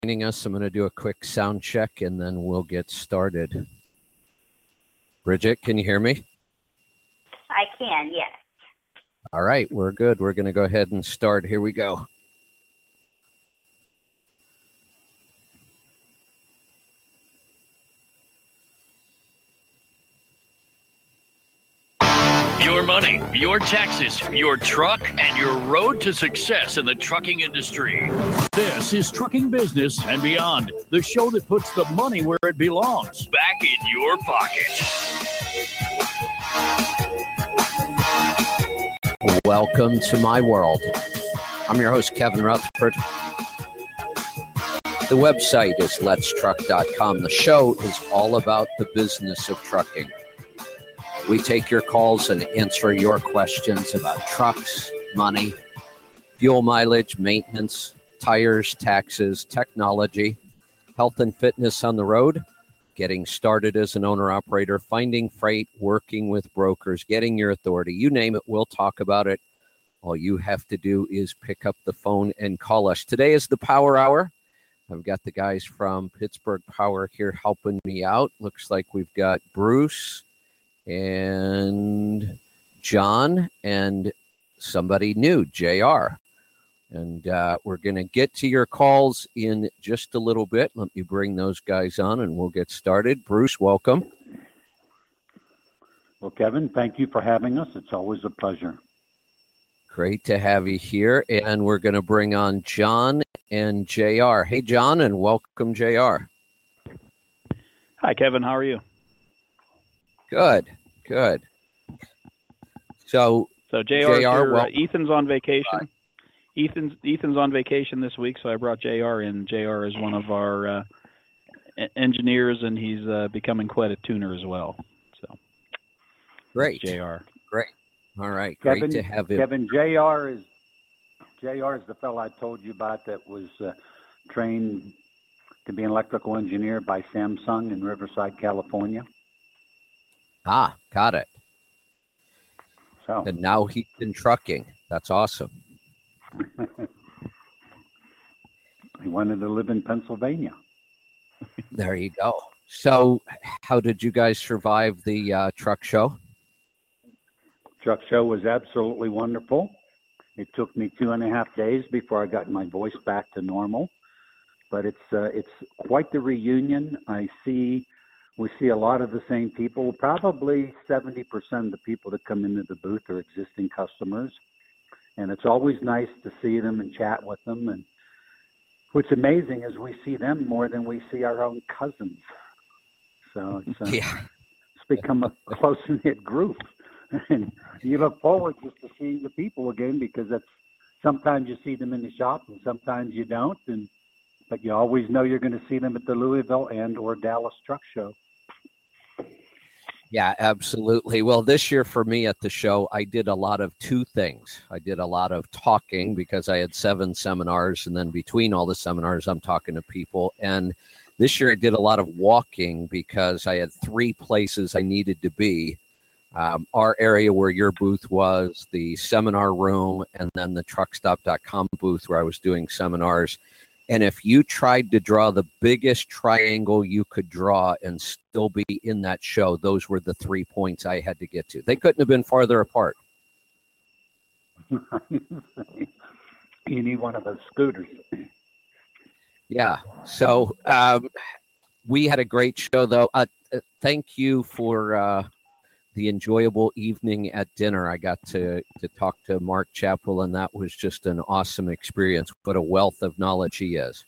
joining us. I'm going to do a quick sound check and then we'll get started. Bridget, can you hear me? I can, yes. All right, we're good. We're going to go ahead and start. Here we go. Your money, your taxes, your truck, and your road to success in the trucking industry. This is Trucking Business and Beyond, the show that puts the money where it belongs, back in your pocket. Welcome to my world. I'm your host, Kevin Rutherford. The website is letstruck.com. The show is all about the business of trucking. We take your calls and answer your questions about trucks, money, fuel mileage, maintenance, tires, taxes, technology, health and fitness on the road, getting started as an owner-operator, finding freight, working with brokers, getting your authority. You name it, we'll talk about it. All you have to do is pick up the phone and call us. Today is the Power Hour. I've got the guys from Pittsburgh Power here helping me out. Looks like we've got Bruce and John and somebody new, JR. And we're going to get to your calls in just a little bit. Let me bring those guys on and we'll get started. Bruce, welcome. Well, Kevin, thank you for having us. It's always a pleasure. Great to have you here. And we're going to bring on John and JR. Hey, John, and welcome, JR. Hi, Kevin. How are you? Good. So JR, Ethan's on vacation. Ethan's on vacation this week, so I brought JR in. JR is one of our engineers, and he's becoming quite a tuner as well. So great, JR. Great. All right, Kevin, great to have him. Kevin, JR is the fellow I told you about that was trained to be an electrical engineer by Samsung in Riverside, California. Ah, got it. So. And now he's in trucking. That's awesome. He wanted to live in Pennsylvania. There you go. So how did you guys survive the truck show? Truck show was absolutely wonderful. It took me 2.5 days before I got my voice back to normal. But it's quite the reunion. We see a lot of the same people. Probably 70% of the people that come into the booth are existing customers. And it's always nice to see them and chat with them. And what's amazing is we see them more than we see our own cousins. So it's become a close-knit group. And you look forward just to seeing the people again, because sometimes you see them in the shop and sometimes you don't. But you always know you're going to see them at the Louisville and or Dallas Truck Show. Yeah, absolutely. Well, this year for me at the show, I did a lot of two things. I did a lot of talking because I had 7 seminars, and then between all the seminars, I'm talking to people. And this year I did a lot of walking because I had 3 places I needed to be. Our area where your booth was, the seminar room, and then the truckstop.com booth where I was doing seminars. And if you tried to draw the biggest triangle you could draw and still be in that show, those were the 3 points I had to get to. They couldn't have been farther apart. You need one of those scooters. Yeah. So we had a great show, though. Thank you for the enjoyable evening at dinner. I got to talk to Mark Chappell, and that was just an awesome experience. What a wealth of knowledge he is.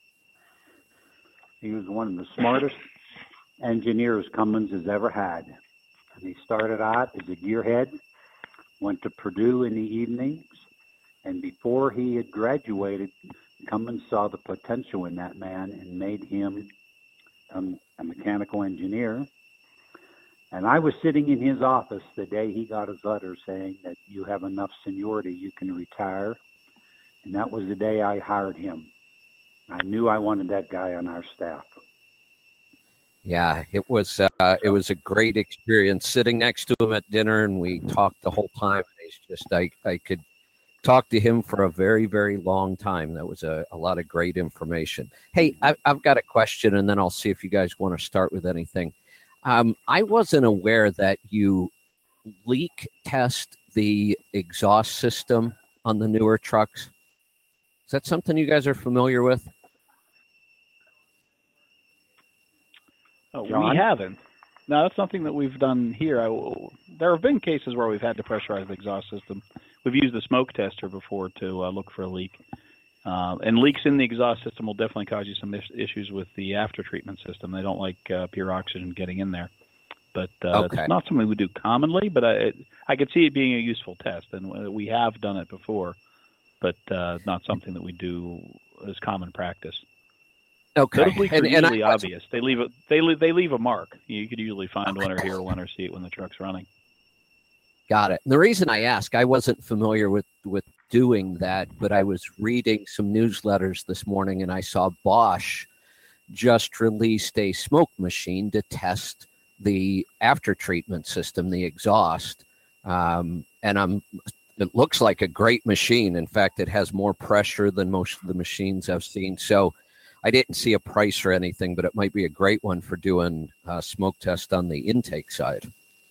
He was one of the smartest engineers Cummins has ever had. And he started out as a gearhead, went to Purdue in the evenings, and before he had graduated, Cummins saw the potential in that man and made him a mechanical engineer. And I was sitting in his office the day he got his letter saying that you have enough seniority, you can retire. And that was the day I hired him. I knew I wanted that guy on our staff. Yeah, it was a great experience sitting next to him at dinner, and we talked the whole time. It's just I could talked to him for a very, very long time. That was a lot of great information. Hey, I've got a question, and then I'll see if you guys want to start with anything. I wasn't aware that you leak test the exhaust system on the newer trucks. Is that something you guys are familiar with? We haven't. No, that's something that we've done here. There have been cases where we've had to pressurize the exhaust system. We've used the smoke tester before to look for a leak. And leaks in the exhaust system will definitely cause you some issues with the after treatment system. They don't like pure oxygen getting in there. But It's not something we do commonly, but I could see it being a useful test, and we have done it before, but not something that we do as common practice. Okay, those leaks are usually obvious. They leave a mark. You could usually find one or hear one or see it when the truck's running. Got it. And the reason I ask, I wasn't familiar with doing that, but I was reading some newsletters this morning, and I saw Bosch just released a smoke machine to test the after treatment system, the exhaust, and it looks like a great machine. In fact, it has more pressure than most of the machines I've seen. So I didn't see a price or anything, but it might be a great one for doing a smoke test on the intake side.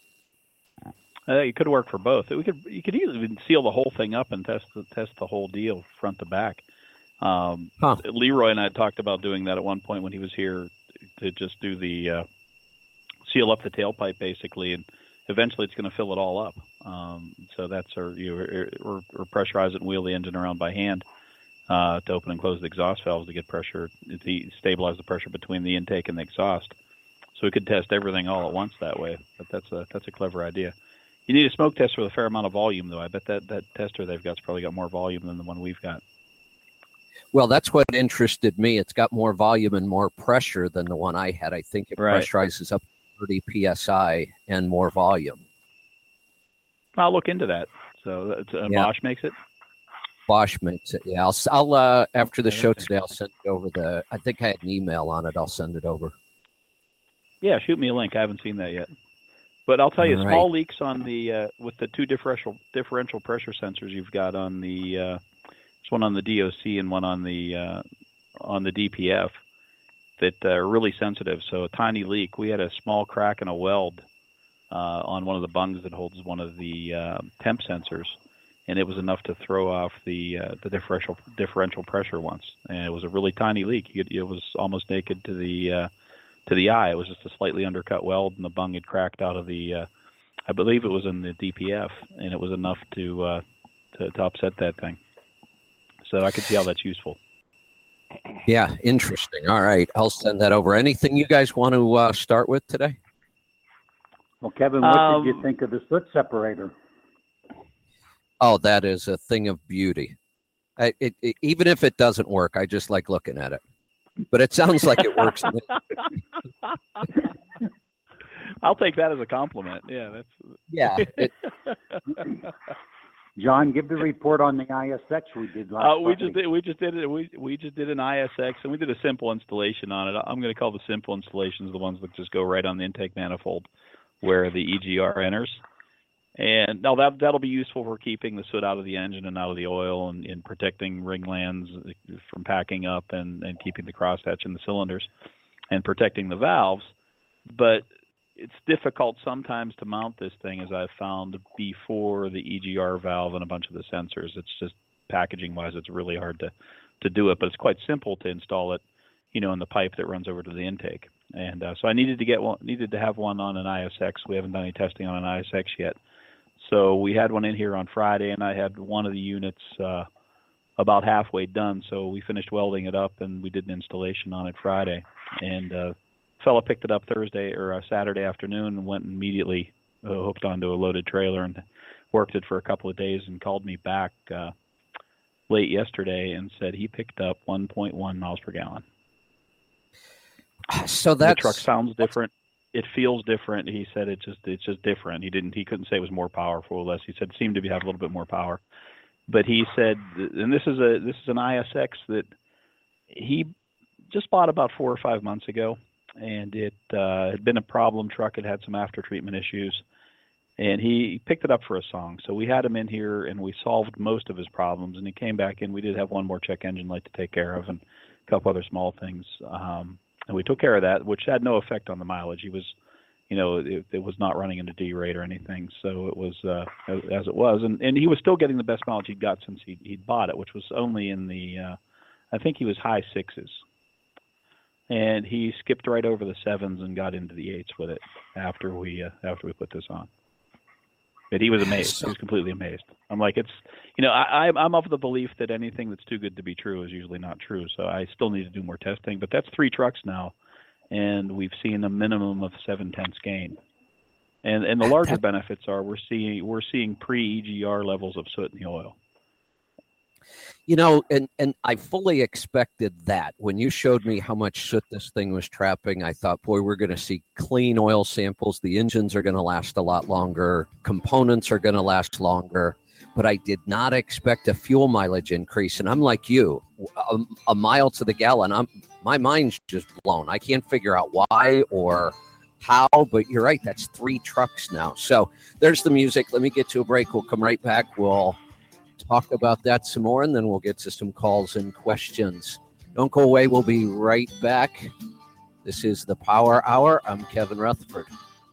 It could work for both. You could even seal the whole thing up and test the whole deal front to back. Leroy and I talked about doing that at one point when he was here, to just do the seal up the tailpipe basically, and eventually it's going to fill it all up. So that's or pressurize it and wheel the engine around by hand to open and close the exhaust valves to get pressure, to stabilize the pressure between the intake and the exhaust. So we could test everything all at once that way. But that's a clever idea. You need a smoke tester with a fair amount of volume, though. I bet that tester they've got's probably got more volume than the one we've got. Well, that's what interested me. It's got more volume and more pressure than the one I had. I think it pressurizes up to 30 psi and more volume. I'll look into that. So Bosch makes it? Bosch makes it, yeah. I'll after the show today, I'll send it over I think I had an email on it. I'll send it over. Yeah, shoot me a link. I haven't seen that yet. But I'll tell you, small leaks on the with the two differential pressure sensors you've got on the there's one on the DOC and one on the DPF that are really sensitive. So a tiny leak. We had a small crack in a weld on one of the bungs that holds one of the temp sensors, and it was enough to throw off the differential pressure once. And it was a really tiny leak. It was almost naked to the eye. It was just a slightly undercut weld, and the bung had cracked out of the, I believe it was in the DPF, and it was enough to upset that thing. So I could see how that's useful. Yeah, interesting. All right, I'll send that over. Anything you guys want to start with today? Well, Kevin, what did you think of the soot separator? Oh, that is a thing of beauty. Even if it doesn't work, I just like looking at it. But it sounds like it works. I'll take that as a compliment. Yeah, John, give the report on the ISX we did last. We just did it. We just did an ISX, and we did a simple installation on it. I'm going to call the simple installations the ones that just go right on the intake manifold where the EGR enters. And now that'll be useful for keeping the soot out of the engine and out of the oil, and protecting ring lands from packing up, and keeping the crosshatch in the cylinders and protecting the valves. But it's difficult sometimes to mount this thing, as I've found, before the EGR valve and a bunch of the sensors. It's just packaging wise, it's really hard to do it, but it's quite simple to install it, in the pipe that runs over to the intake. And so I needed to have one on an ISX. We haven't done any testing on an ISX yet. So we had one in here on Friday, and I had one of the units about halfway done. So we finished welding it up, and we did an installation on it Friday. And a fella picked it up Thursday or Saturday afternoon and went immediately hooked onto a loaded trailer and worked it for a couple of days, and called me back late yesterday and said he picked up 1.1 miles per gallon. So the truck sounds different. It feels different. He said it's just different. He couldn't say it was more powerful or less. He said it seemed to have a little bit more power. But he said, and this is an ISX that he just bought about 4 or 5 months ago, and it had been a problem truck. It had some after treatment issues, And he picked it up for a song. So we had him in here, and we solved most of his problems. And he came back in. We did have one more check engine light to take care of and a couple other small things. And we took care of that, which had no effect on the mileage. He was, it was not running into D-rate or anything. So it was as it was. And he was still getting the best mileage he'd got since he'd bought it, which was only in the, I think he was high 6s. And he skipped right over the 7s and got into the 8s with it after we put this on. But he was amazed. He was completely amazed. I'm like, I'm of the belief that anything that's too good to be true is usually not true. So I still need to do more testing. But that's 3 trucks now, and we've seen a minimum of 7/10 gain. And the larger benefits are we're seeing pre-EGR levels of soot in the oil. And I fully expected that. When you showed me how much soot this thing was trapping, I thought, boy, we're going to see clean oil samples. The engines are going to last a lot longer. Components are going to last longer. But I did not expect a fuel mileage increase. And I'm like you, a mile to the gallon. My mind's just blown. I can't figure out why or how, but you're right. That's 3 trucks now. So there's the music. Let me get to a break. We'll come right back. We'll talk about that some more, and then we'll get to some calls and questions. Don't go away. We'll be right back. This is the Power Hour. I'm Kevin Rutherford.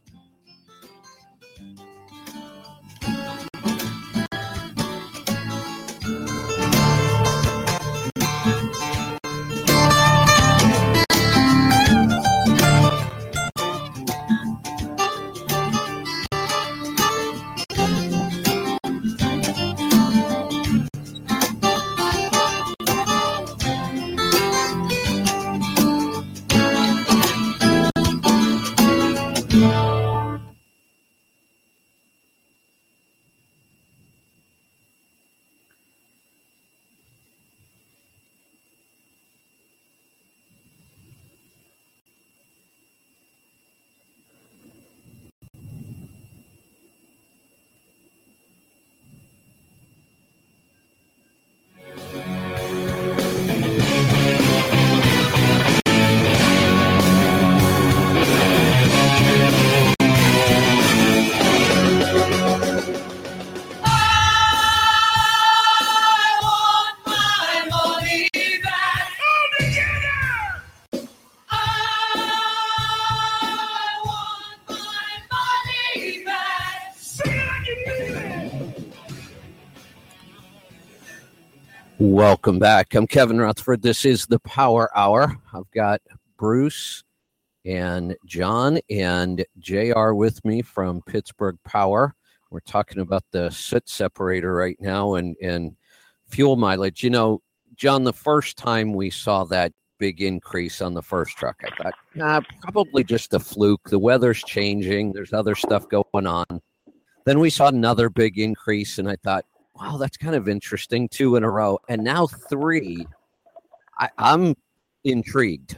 Welcome back. I'm Kevin Rutherford. This is the Power Hour. I've got Bruce and John and JR with me from Pittsburgh Power. We're talking about the soot separator right now and fuel mileage. John, the first time we saw that big increase on the first truck, I thought, probably just a fluke. The weather's changing. There's other stuff going on. Then we saw another big increase, and I thought, wow, that's kind of interesting. 2 in a row. And now 3. I'm intrigued.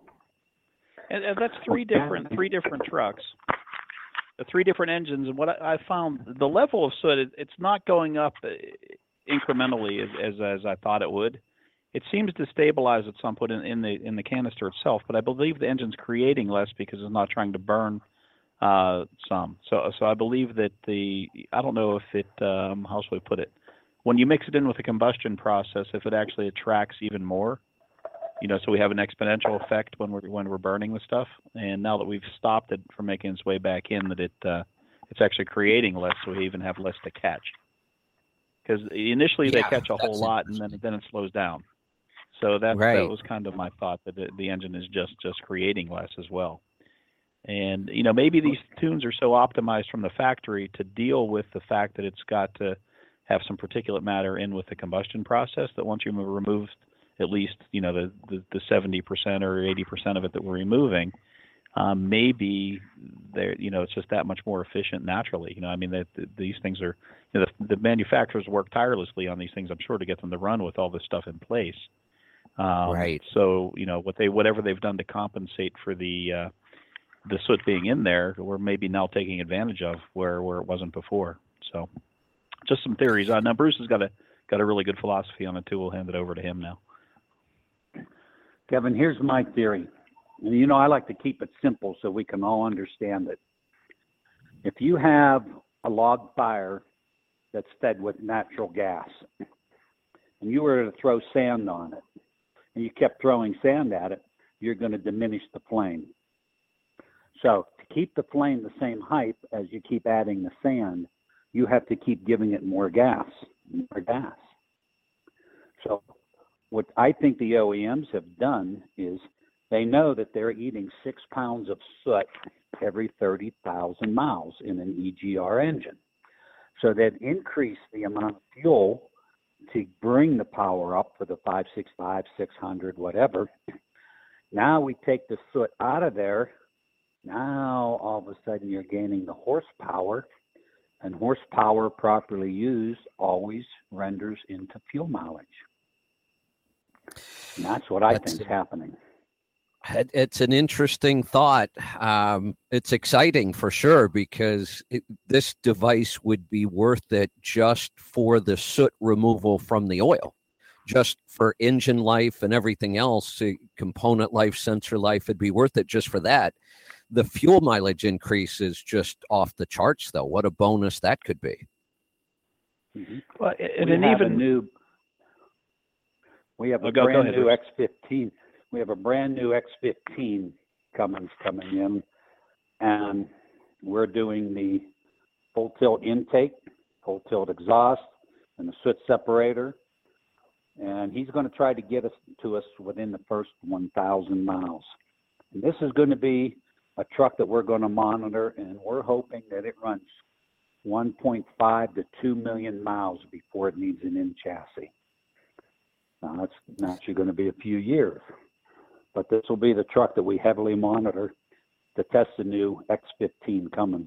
And that's three different trucks, 3 different engines. And what I found, the level of soot, it's not going up incrementally as I thought it would. It seems to stabilize at some point in the canister itself. But I believe the engine's creating less because it's not trying to burn some. So I believe that I don't know if it, how should we put it? When you mix it in with the combustion process, if it actually attracts even more, so we have an exponential effect when we're burning the stuff. And now that we've stopped it from making its way back in, that it's actually creating less, so we even have less to catch. Because initially they catch a whole lot, and then it slows down. So that was kind of my thought, that the engine is just creating less as well. And, maybe these tunes are so optimized from the factory to deal with the fact that it's got to have some particulate matter in with the combustion process, that once you remove at least, the 70% or 80% of it that we're removing, maybe there, it's just that much more efficient naturally. These things are, the manufacturers work tirelessly on these things, I'm sure, to get them to run with all this stuff in place. So, whatever they've done to compensate for the soot being in there, we're maybe now taking advantage of where it wasn't before. So just some theories. Now Bruce has got a really good philosophy on it too. We'll hand it over to him now. Kevin, here's my theory. I like to keep it simple so we can all understand it. If you have a log fire that's fed with natural gas, and you were to throw sand on it, and you kept throwing sand at it, you're going to diminish the flame. So to keep the flame the same height as you keep adding the sand, you have to keep giving it more gas. So what I think the OEMs have done is they know that they're eating 6 pounds of soot every 30,000 miles in an EGR engine. So they've increased the amount of fuel to bring the power up for the 565, 600, whatever. Now we take the soot out of there. Now all of a sudden you're gaining the horsepower, and horsepower properly used always renders into fuel mileage. And that's what I think is happening. It's an interesting thought. It's exciting for sure, because this device would be worth it just for the soot removal from the oil, just for engine life and everything else, component life, sensor life. It'd be worth it just for that. The fuel mileage increase is just off the charts, though. What a bonus that could be. Mm-hmm. Well, we have a brand new X15. We have a brand new X15 coming in, and we're doing the full tilt intake, full tilt exhaust, and the soot separator. And he's going to try to get us within the first 1,000 miles. And this is going to be a truck that we're going to monitor, and we're hoping that it runs 1.5 to 2 million miles before it needs an in chassis. Now, that's actually going to be a few years. But this will be the truck that we heavily monitor to test the new X15 Cummins.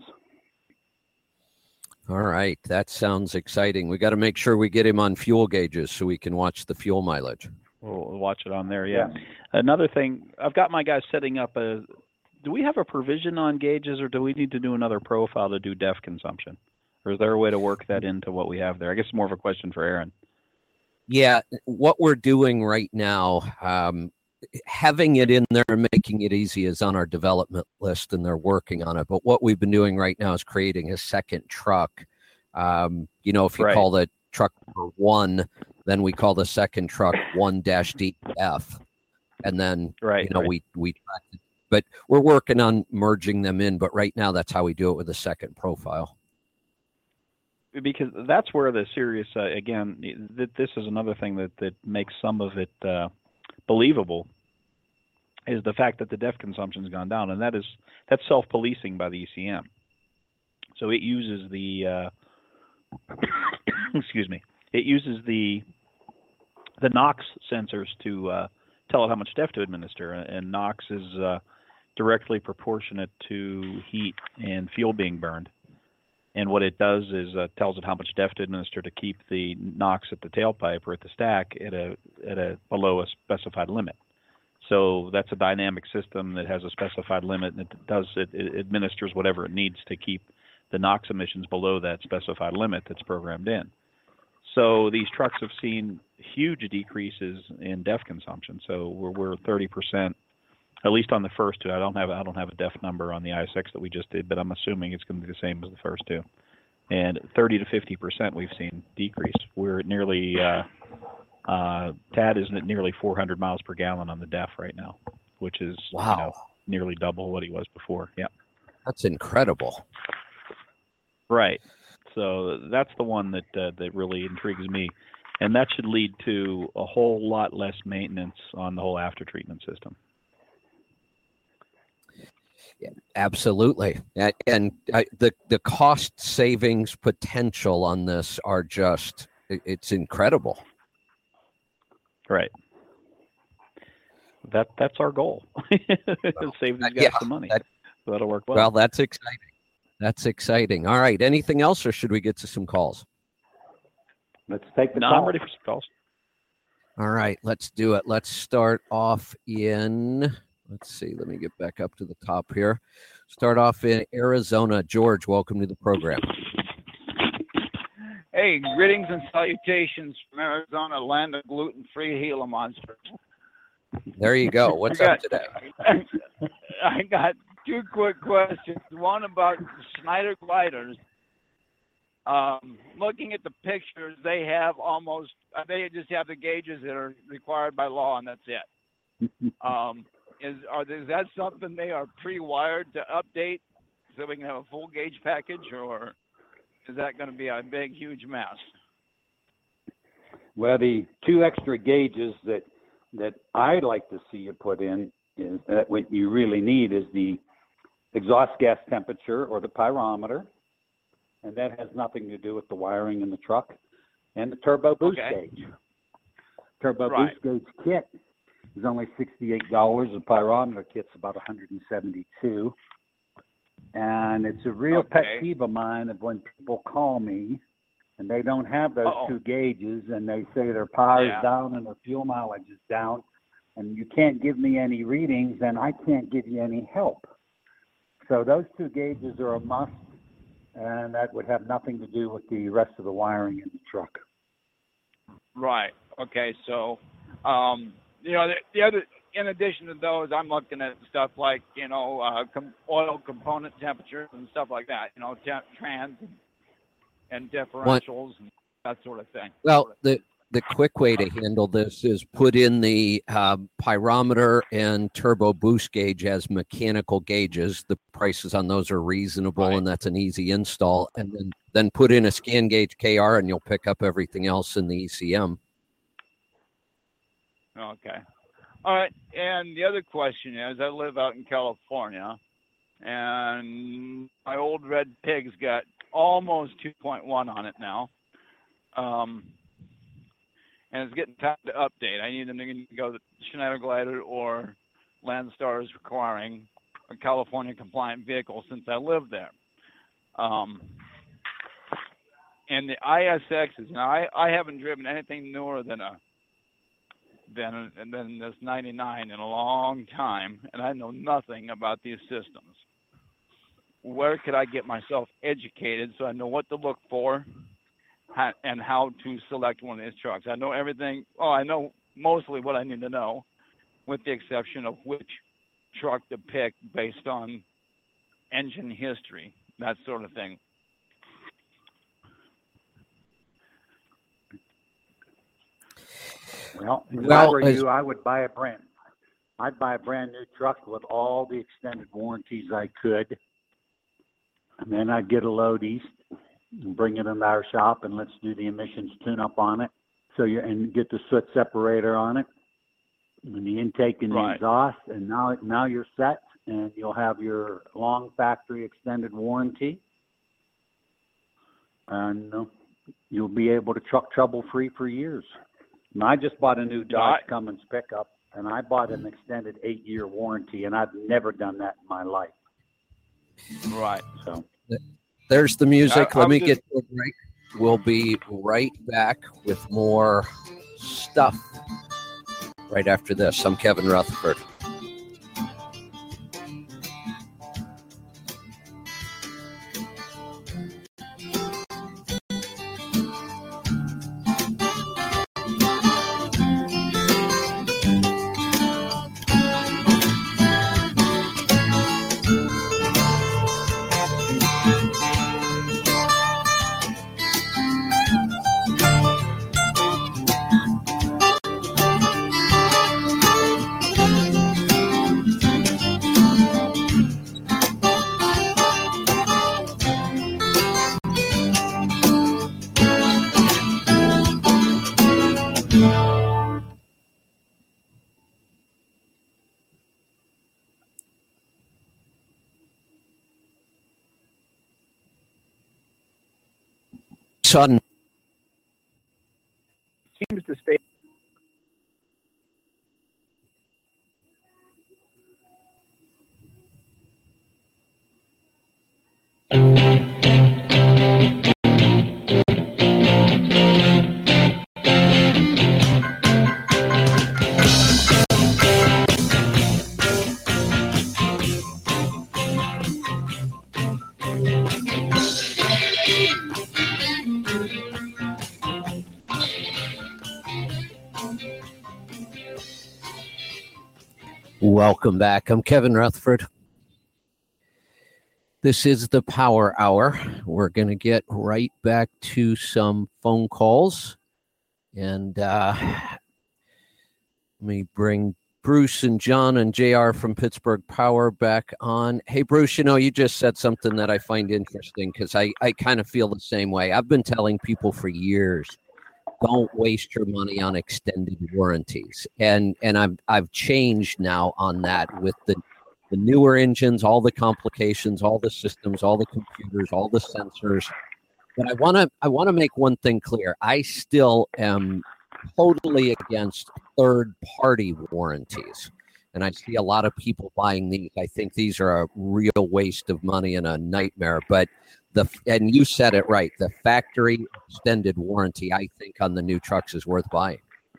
All right. That sounds exciting. We got to make sure we get him on fuel gauges so we can watch the fuel mileage. We'll watch it on there, yeah. Another thing, I've got my guys setting up do we have a provision on gauges, or do we need to do another profile to do DEF consumption? Or is there a way to work that into what we have there? I guess it's more of a question for Aaron. Yeah, what we're doing right now, having it in there and making it easy is on our development list, and they're working on it. But what we've been doing right now is creating a second truck. If you call the truck number 1, then we call the second truck 1-DF. And then, we but we're working on merging them in. But right now, that's how we do it with the second profile. Because that's where the serious, this is another thing that makes some of it believable, is the fact that the DEF consumption's gone down, and that's self-policing by the ECM. So it uses the it uses the NOx sensors to tell it how much DEF to administer, and NOx is directly proportionate to heat and fuel being burned. And what it does is tells it how much DEF to administer to keep the NOx at the tailpipe or at the stack at a below a specified limit. So that's a dynamic system that has a specified limit, and it administers whatever it needs to keep the NOx emissions below that specified limit that's programmed in. So these trucks have seen huge decreases in DEF consumption. So we're 30%, at least on the first two. I don't have a DEF number on the ISX that we just did, but I'm assuming it's going to be the same as the first two. And 30 to 50% we've seen decrease. We're at nearly TAD is at nearly 400 miles per gallon on the DEF right now, which is nearly double what he was before. Yeah, that's incredible. Right. So that's the one that really intrigues me, and that should lead to a whole lot less maintenance on the whole after treatment system. Yeah, absolutely. And the cost savings potential on this are it's incredible. Right. That's our goal. Save these guys some money. That'll work well. Well, that's exciting. That's exciting. All right. Anything else, or should we get to some calls? Let's take the call. I'm ready for some calls. All right. Let's do it. Let's start off let's see. Let me get back up to the top here. Start off in Arizona. George, welcome to the program. Hey, greetings and salutations from Arizona, land of gluten-free Gila monsters. There you go. What's up today? I got two quick questions. One about Schneider gliders. Looking at the pictures, they have they just have the gauges that are required by law, and that's it. Is that something they are pre-wired to update so we can have a full gauge package, or is that going to be a big, huge mess? Well, the 2 extra gauges that I'd like to see you put in is that what you really need is the exhaust gas temperature or the pyrometer, and that has nothing to do with the wiring in the truck, and the turbo boost gauge. Turbo boost gauge kit is only $68. The pyrometer kit's about $172. And it's a real pet peeve of mine of when people call me and they don't have those 2 gauges, and they say their power is down and their fuel mileage is down, and you can't give me any readings, and I can't give you any help. So those 2 gauges are a must, and that would have nothing to do with the rest of the wiring in the truck. Right. Okay. So, the other, in addition to those, I'm looking at stuff like, oil component temperatures and stuff like that, trans and differentials and that sort of thing. Well, the quick way to handle this is put in the pyrometer and turbo boost gauge as mechanical gauges. The prices on those are reasonable, and that's an easy install. And then put in a scan gauge KR, and you'll pick up everything else in the ECM. Okay. All right. And the other question is, I live out in California, and my old red pig's got almost 2.1 on it now. And it's getting time to update. I need them to go to Schneider Glider or Landstar is requiring a California compliant vehicle since I live there. And the ISXs, now I haven't driven anything newer than this 99 in a long time, and I know nothing about these systems. Where could I get myself educated so I know what to look for and how to select one of these trucks? I know everything. I know mostly what I need to know, with the exception of which truck to pick based on engine history, that sort of thing. Well, if I were you, I'd buy a brand new truck with all the extended warranties I could, and then I'd get a load east and bring it into our shop, and let's do the emissions tune-up on it. And get the soot separator on it, and the intake and the exhaust, and now you're set, and you'll have your long factory extended warranty, and you'll be able to truck trouble-free for years. And I just bought a new Dodge Cummins pickup, and I bought an extended 8-year warranty, and I've never done that in my life. Right. So there's the music. Let me get to a break. We'll be right back with more stuff right after this. I'm Kevin Rutherford. Sudden seems to stay. Welcome back. I'm Kevin Rutherford. This is the Power Hour. We're going to get right back to some phone calls. And let me bring Bruce and John and JR from Pittsburgh Power back on. Hey, Bruce, you just said something that I find interesting because I kind of feel the same way. I've been telling people for years, don't waste your money on extended warranties. And I've changed now on that with the newer engines, all the complications, all the systems, all the computers, all the sensors. But I want to make one thing clear. I still am totally against third-party warranties. And I see a lot of people buying these. I think these are a real waste of money and a nightmare. But and you said it right, the factory extended warranty, I think, on the new trucks is worth buying.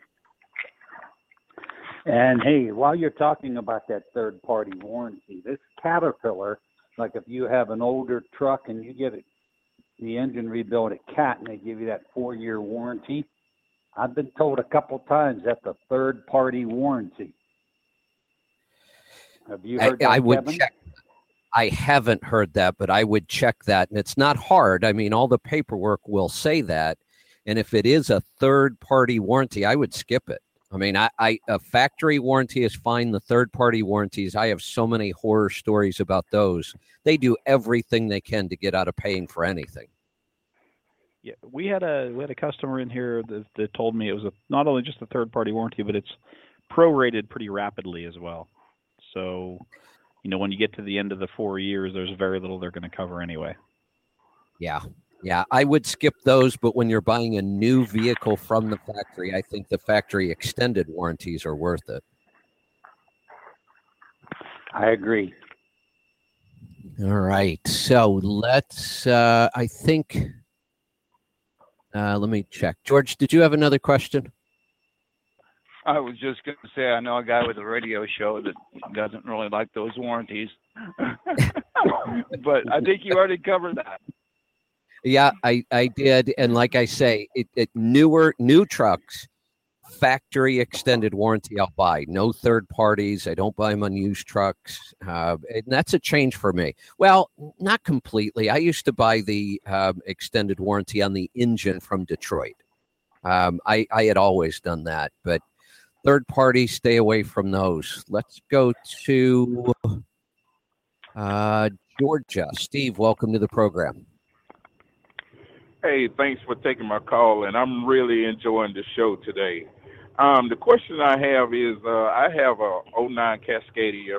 And hey, while you're talking about that third-party warranty, this Caterpillar, like if you have an older truck and you get the engine rebuilt at Cat and they give you that 4-year warranty, I've been told a couple times that's a third-party warranty. Have you heard that, I would Kevin? check. I haven't heard that, but I would check that. And it's not hard. I mean, all the paperwork will say that. And if it is a third-party warranty, I would skip it. I mean, a factory warranty is fine. The third-party warranties, I have so many horror stories about those. They do everything they can to get out of paying for anything. Yeah, we had a customer in here that told me it was not only just a third-party warranty, but it's prorated pretty rapidly as well. So, when you get to the end of the 4 years, there's very little they're going to cover anyway. Yeah, I would skip those, but when you're buying a new vehicle from the factory, I think the factory extended warranties are worth it. I agree. All right, so let's, let me check. George, did you have another question? I was just going to say, I know a guy with a radio show that doesn't really like those warranties. But I think you already covered that. Yeah, I did. And like I say, new trucks, factory extended warranty I'll buy. No third parties. I don't buy them on used trucks. And that's a change for me. Well, not completely. I used to buy the extended warranty on the engine from Detroit. I had always done that. But third party, stay away from those. Let's go to Georgia. Steve, welcome to the program. Hey, thanks for taking my call, and I'm really enjoying the show today. The question I have is, I have a 09 Cascadia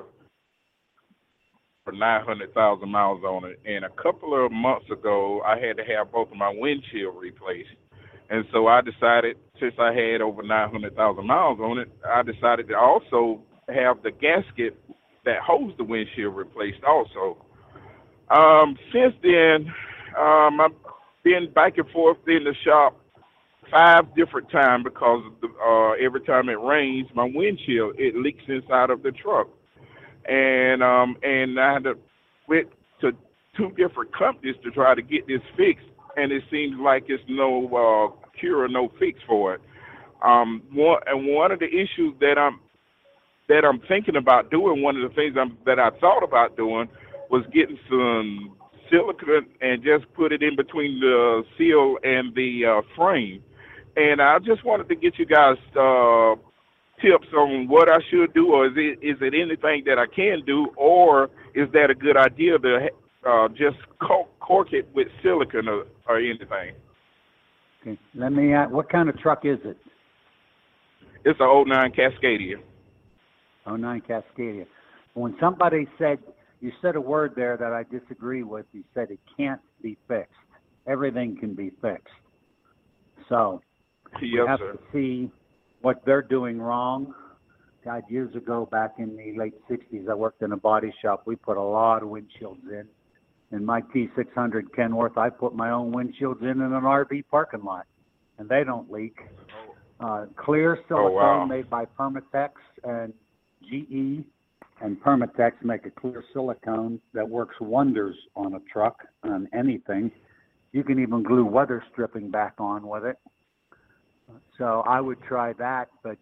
for 900,000 miles on it, and a couple of months ago, I had to have both of my windshield replaced. And so I decided, since I had over 900,000 miles on it, I decided to also have the gasket that holds the windshield replaced also. Since then, I've been back and forth in the shop 5 different times because every time it rains, my windshield, it leaks inside of the truck. And I had to went to 2 different companies to try to get this fixed, and it seems like it's no cure or no fix for it. One of the issues that I'm thinking about doing, one of the things that I thought about doing was getting some silicone and just put it in between the seal and the frame. And I just wanted to get you guys tips on what I should do, or is it anything that I can do, or is that a good idea to just cork it with silicone or anything? Okay. Let me ask, what kind of truck is it? It's a 09 Cascadia. 09 Cascadia. When somebody said, you said a word there that I disagree with. You said it can't be fixed. Everything can be fixed. So we have to see what they're doing wrong. God, years ago, back in the late 60s, I worked in a body shop. We put a lot of windshields in. In my T600 Kenworth, I put my own windshields in an RV parking lot, and they don't leak. Clear silicone made by Permatex and GE. And Permatex make a clear silicone that works wonders on a truck, on anything. You can even glue weather stripping back on with it. So I would try that, but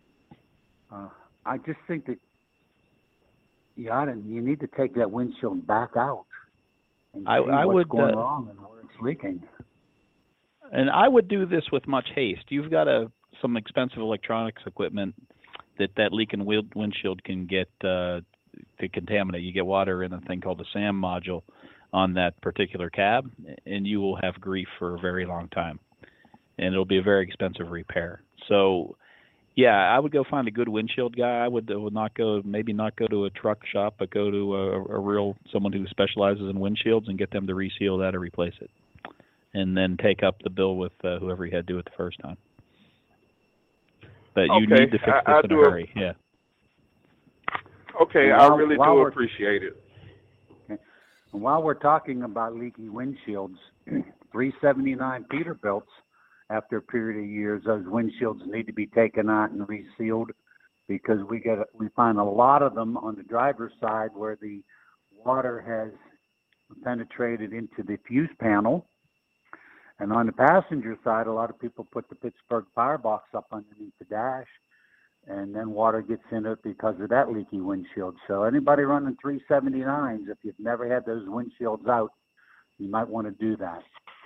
I just think that you need to take that windshield back out and I what's would going wrong and where it's leaking. And I would do this with much haste. You've got some expensive electronics equipment that leaking windshield can get to contaminate. You get water in a thing called the SAM module on that particular cab, and you will have grief for a very long time. And it'll be a very expensive repair. So, yeah, I would go find a good windshield guy. I would not go to a truck shop, but go to a real someone who specializes in windshields and get them to reseal that or replace it, and then take up the bill with whoever you had to do it the first time. But you need to fix this in a hurry. Yeah. Okay, I really do appreciate it. Okay. And while we're talking about leaky windshields, 379 Peterbilts, after a period of years, those windshields need to be taken out and resealed, because we find a lot of them on the driver's side where the water has penetrated into the fuse panel. And on the passenger side, a lot of people put the Pittsburgh firebox up underneath the dash, and then water gets in it because of that leaky windshield. So anybody running 379s, if you've never had those windshields out, you might want to do that.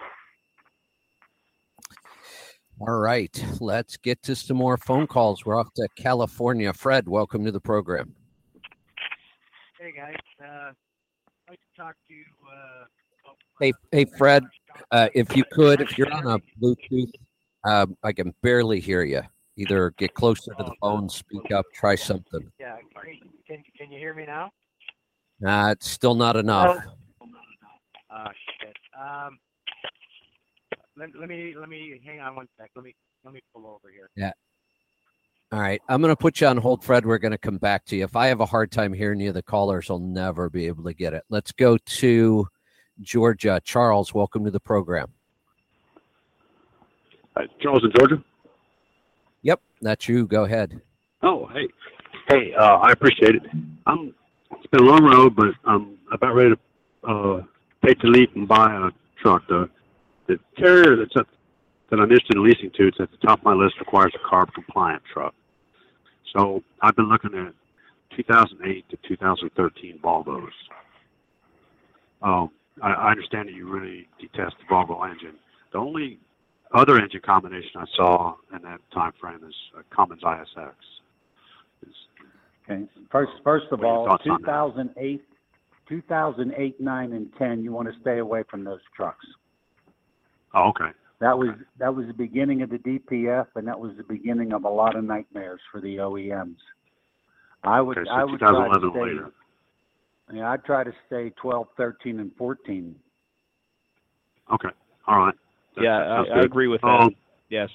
All right, let's get to some more phone calls. We're off to California. Fred, welcome to the program. Hey, guys. I'd like to talk to you. Hey, Fred, if you're on a Bluetooth, I can barely hear you. Either get closer to the phone, speak up, try something. Yeah, great. Can you hear me now? It's still not enough. Oh, shit. Let me hang on one sec. Let me pull over here. Yeah. All right. I'm going to put you on hold, Fred. We're going to come back to you. If I have a hard time hearing you, the callers will never be able to get it. Let's go to Georgia. Charles, welcome to the program. Charles in Georgia? Yep, that's you. Go ahead. Oh, hey, I appreciate it. It's been a long road, but I'm about ready to take the leap and buy a truck. The carrier that I'm interested in leasing to, it's at the top of my list, requires a CARB compliant truck. So I've been looking at 2008 to 2013 Volvos. I understand that you really detest the Volvo engine. The only other engine combination I saw in that time frame is a Cummins ISX. Okay. First of all, 2008, 9, and 10, you want to stay away from those trucks. Oh, okay. That was the beginning of the DPF, and that was the beginning of a lot of nightmares for the OEMs. I would try to stay. Later. Yeah, I'd try to stay 12, 13, and 14. Okay. All right. I agree with that. Yes.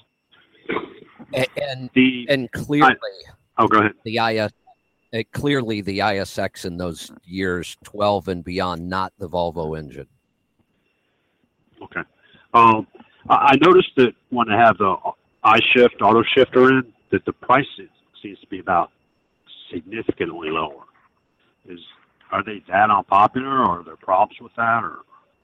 And clearly, go ahead. Clearly the ISX in those years 12 and beyond, not the Volvo engine. Okay. I noticed that when I have the iShift auto shifter in, that the price seems to be about significantly lower. Are they that unpopular, or are there problems with that, or?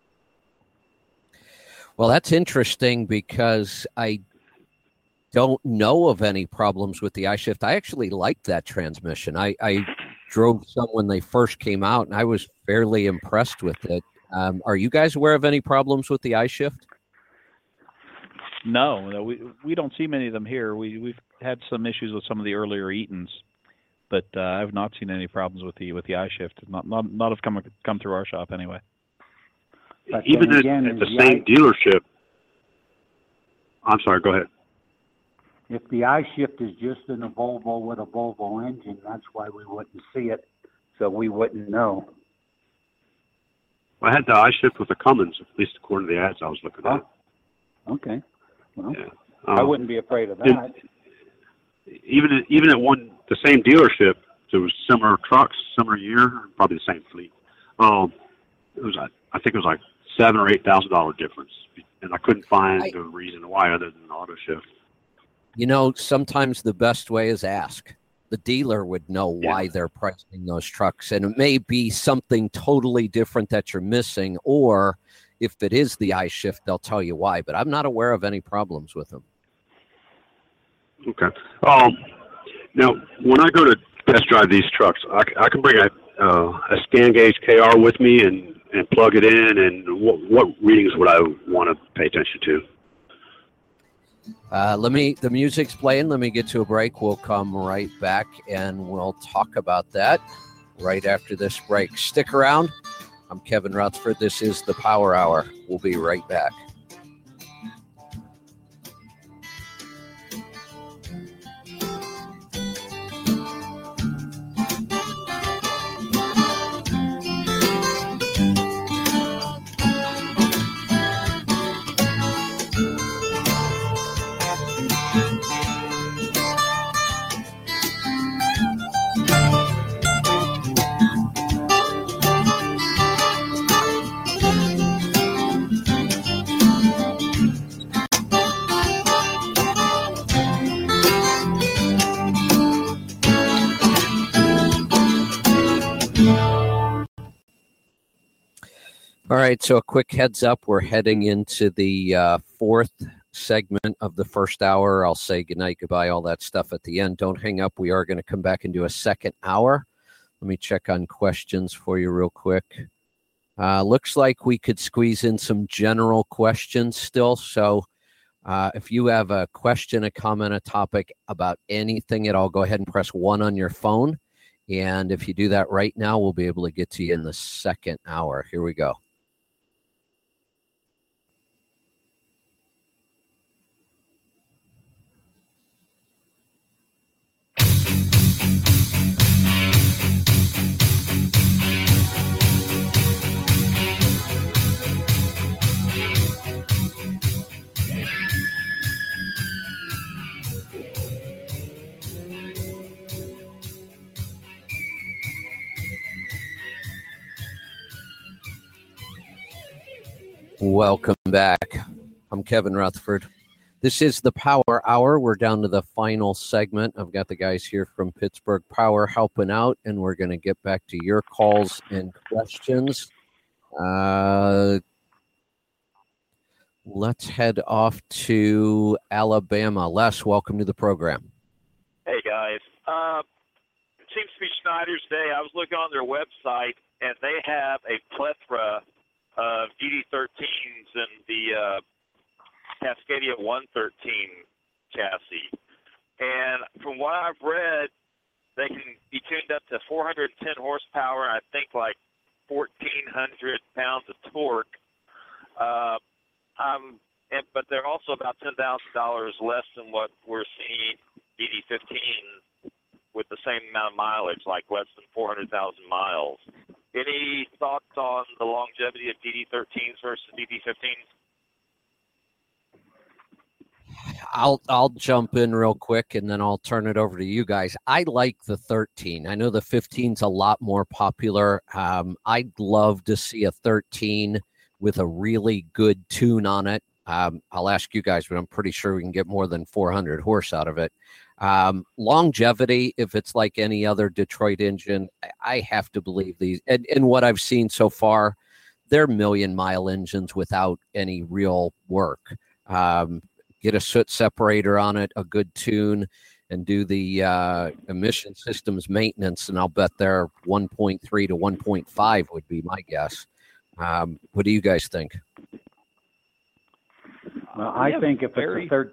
Well, that's interesting because I don't know of any problems with the iShift. I actually liked that transmission. I drove some when they first came out, and I was fairly impressed with it. Are you guys aware of any problems with the iShift? No, we don't see many of them here. We've had some issues with some of the earlier Eatons, but I've not seen any problems with the iShift. Not have come through our shop anyway. But even at the same dealership. I'm sorry. Go ahead. If the iShift is just in a Volvo with a Volvo engine, that's why we wouldn't see it, so we wouldn't know. I had the iShift with the Cummins, at least according to the ads I was looking at. Okay. Well, yeah. I wouldn't be afraid of that. Even at the same dealership, there was similar trucks, similar year, probably the same fleet. I think it was like $7,000 or $8,000 difference, and I couldn't find the reason why other than the auto shift. You know, sometimes the best way is ask. The dealer would know why they're pricing those trucks, and it may be something totally different that you're missing, or if it is the iShift, they'll tell you why, but I'm not aware of any problems with them. Okay. Now, when I go to test drive these trucks, I can bring a scan gauge KR with me, and and plug it in, and what readings would I want to pay attention to? The music's playing. Let me get to a break. We'll come right back and we'll talk about that right after this break. Stick around. I'm Kevin Rutherford. This is the Power Hour. We'll be right back. All right, so a quick heads up. We're heading into the fourth segment of the first hour. I'll say goodnight, goodbye, all that stuff at the end. Don't hang up. We are going to come back and do a second hour. Let me check on questions for you real quick. Looks like we could squeeze in some general questions still. So if you have a question, a comment, a topic about anything at all, go ahead and press 1 on your phone. And if you do that right now, we'll be able to get to you in the second hour. Here we go. Welcome back. I'm Kevin Rutherford. This is the Power Hour. We're down to the final segment. I've got the guys here from Pittsburgh Power helping out, and we're going to get back to your calls and questions. Let's head off to Alabama. Les, welcome to the program. Hey, guys. It seems to be Schneider's Day. I was looking on their website, and they have a plethora of DD13s and the Cascadia 113 chassis. And from what I've read, they can be tuned up to 410 horsepower, and I think like 1,400 pounds of torque. But they're also about $10,000 less than what we're seeing DD15 with the same amount of mileage, like less than 400,000 miles. Any thoughts on the longevity of DD13s versus DD15s? I'll jump in real quick, and then I'll turn it over to you guys. I like the 13. I know the 15's a lot more popular. I'd love to see a 13 with a really good tune on it. I'll ask you guys, but I'm pretty sure we can get more than 400 horse out of it. Longevity, if it's like any other Detroit engine, I have to believe these. And what I've seen so far, they're million-mile engines without any real work. Get a soot separator on it, a good tune, and do the emission systems maintenance, and I'll bet they're 1.3 to 1.5 would be my guess. What do you guys think? Well, I think if it's a third...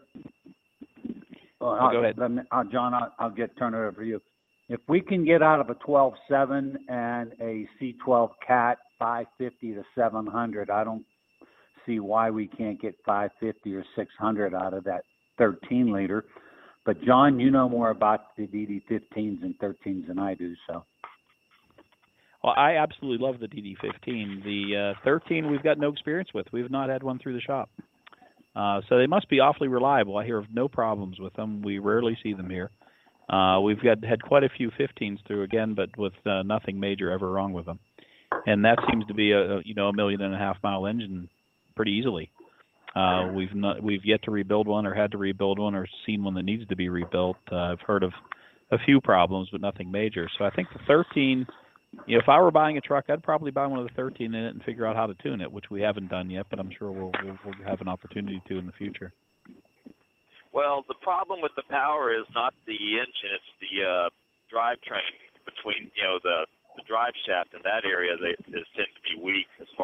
go ahead. John, I'll turn it over to you. If we can get out of a 12.7 and a C12 Cat 550 to 700, I don't see why we can't get 550 or 600 out of that 13 liter. But John, you know more about the DD15s and 13s than I do, so. Well, I absolutely love the DD15. The 13 we've got no experience with. We've not had one through the shop. So they must be awfully reliable. I hear of no problems with them. We rarely see them here. We've had quite a few 15s through again, but with nothing major ever wrong with them. And that seems to be a 1.5 million mile engine pretty easily. We've yet to rebuild one, or had to rebuild one, or seen one that needs to be rebuilt. I've heard of a few problems, but nothing major. So I think the 13. If I were buying a truck, I'd probably buy one of the 13 in it and figure out how to tune it, which we haven't done yet, but I'm sure we'll have an opportunity to in the future. Well, the problem with the power is not the engine; it's the drivetrain between the drive shaft in that area. They tend to be weak,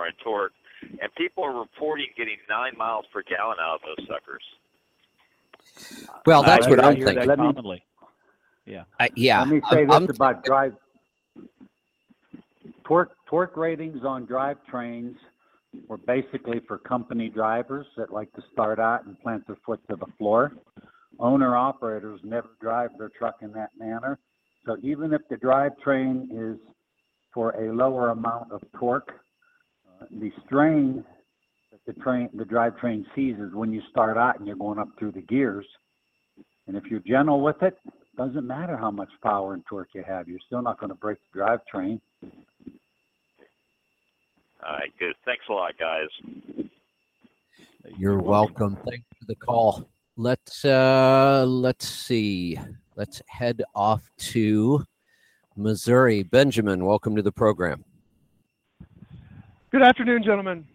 horsepower and torque, and people are reporting getting 9 miles per gallon out of those suckers. Well, that's what I'm thinking. Let me say this about torque ratings on drivetrains were basically for company drivers that like to start out and plant their foot to the floor. Owner-operators never drive their truck in that manner. So even if the drivetrain is for a lower amount of torque, the strain that the drivetrain sees is when you start out and you're going up through the gears. And if you're gentle with it, doesn't matter how much power and torque you have. You're still not going to break the drivetrain. All right, good. Thanks a lot, guys. You're welcome. Thanks for the call. Let's see. Let's head off to Missouri. Benjamin, welcome to the program. Good afternoon, gentlemen.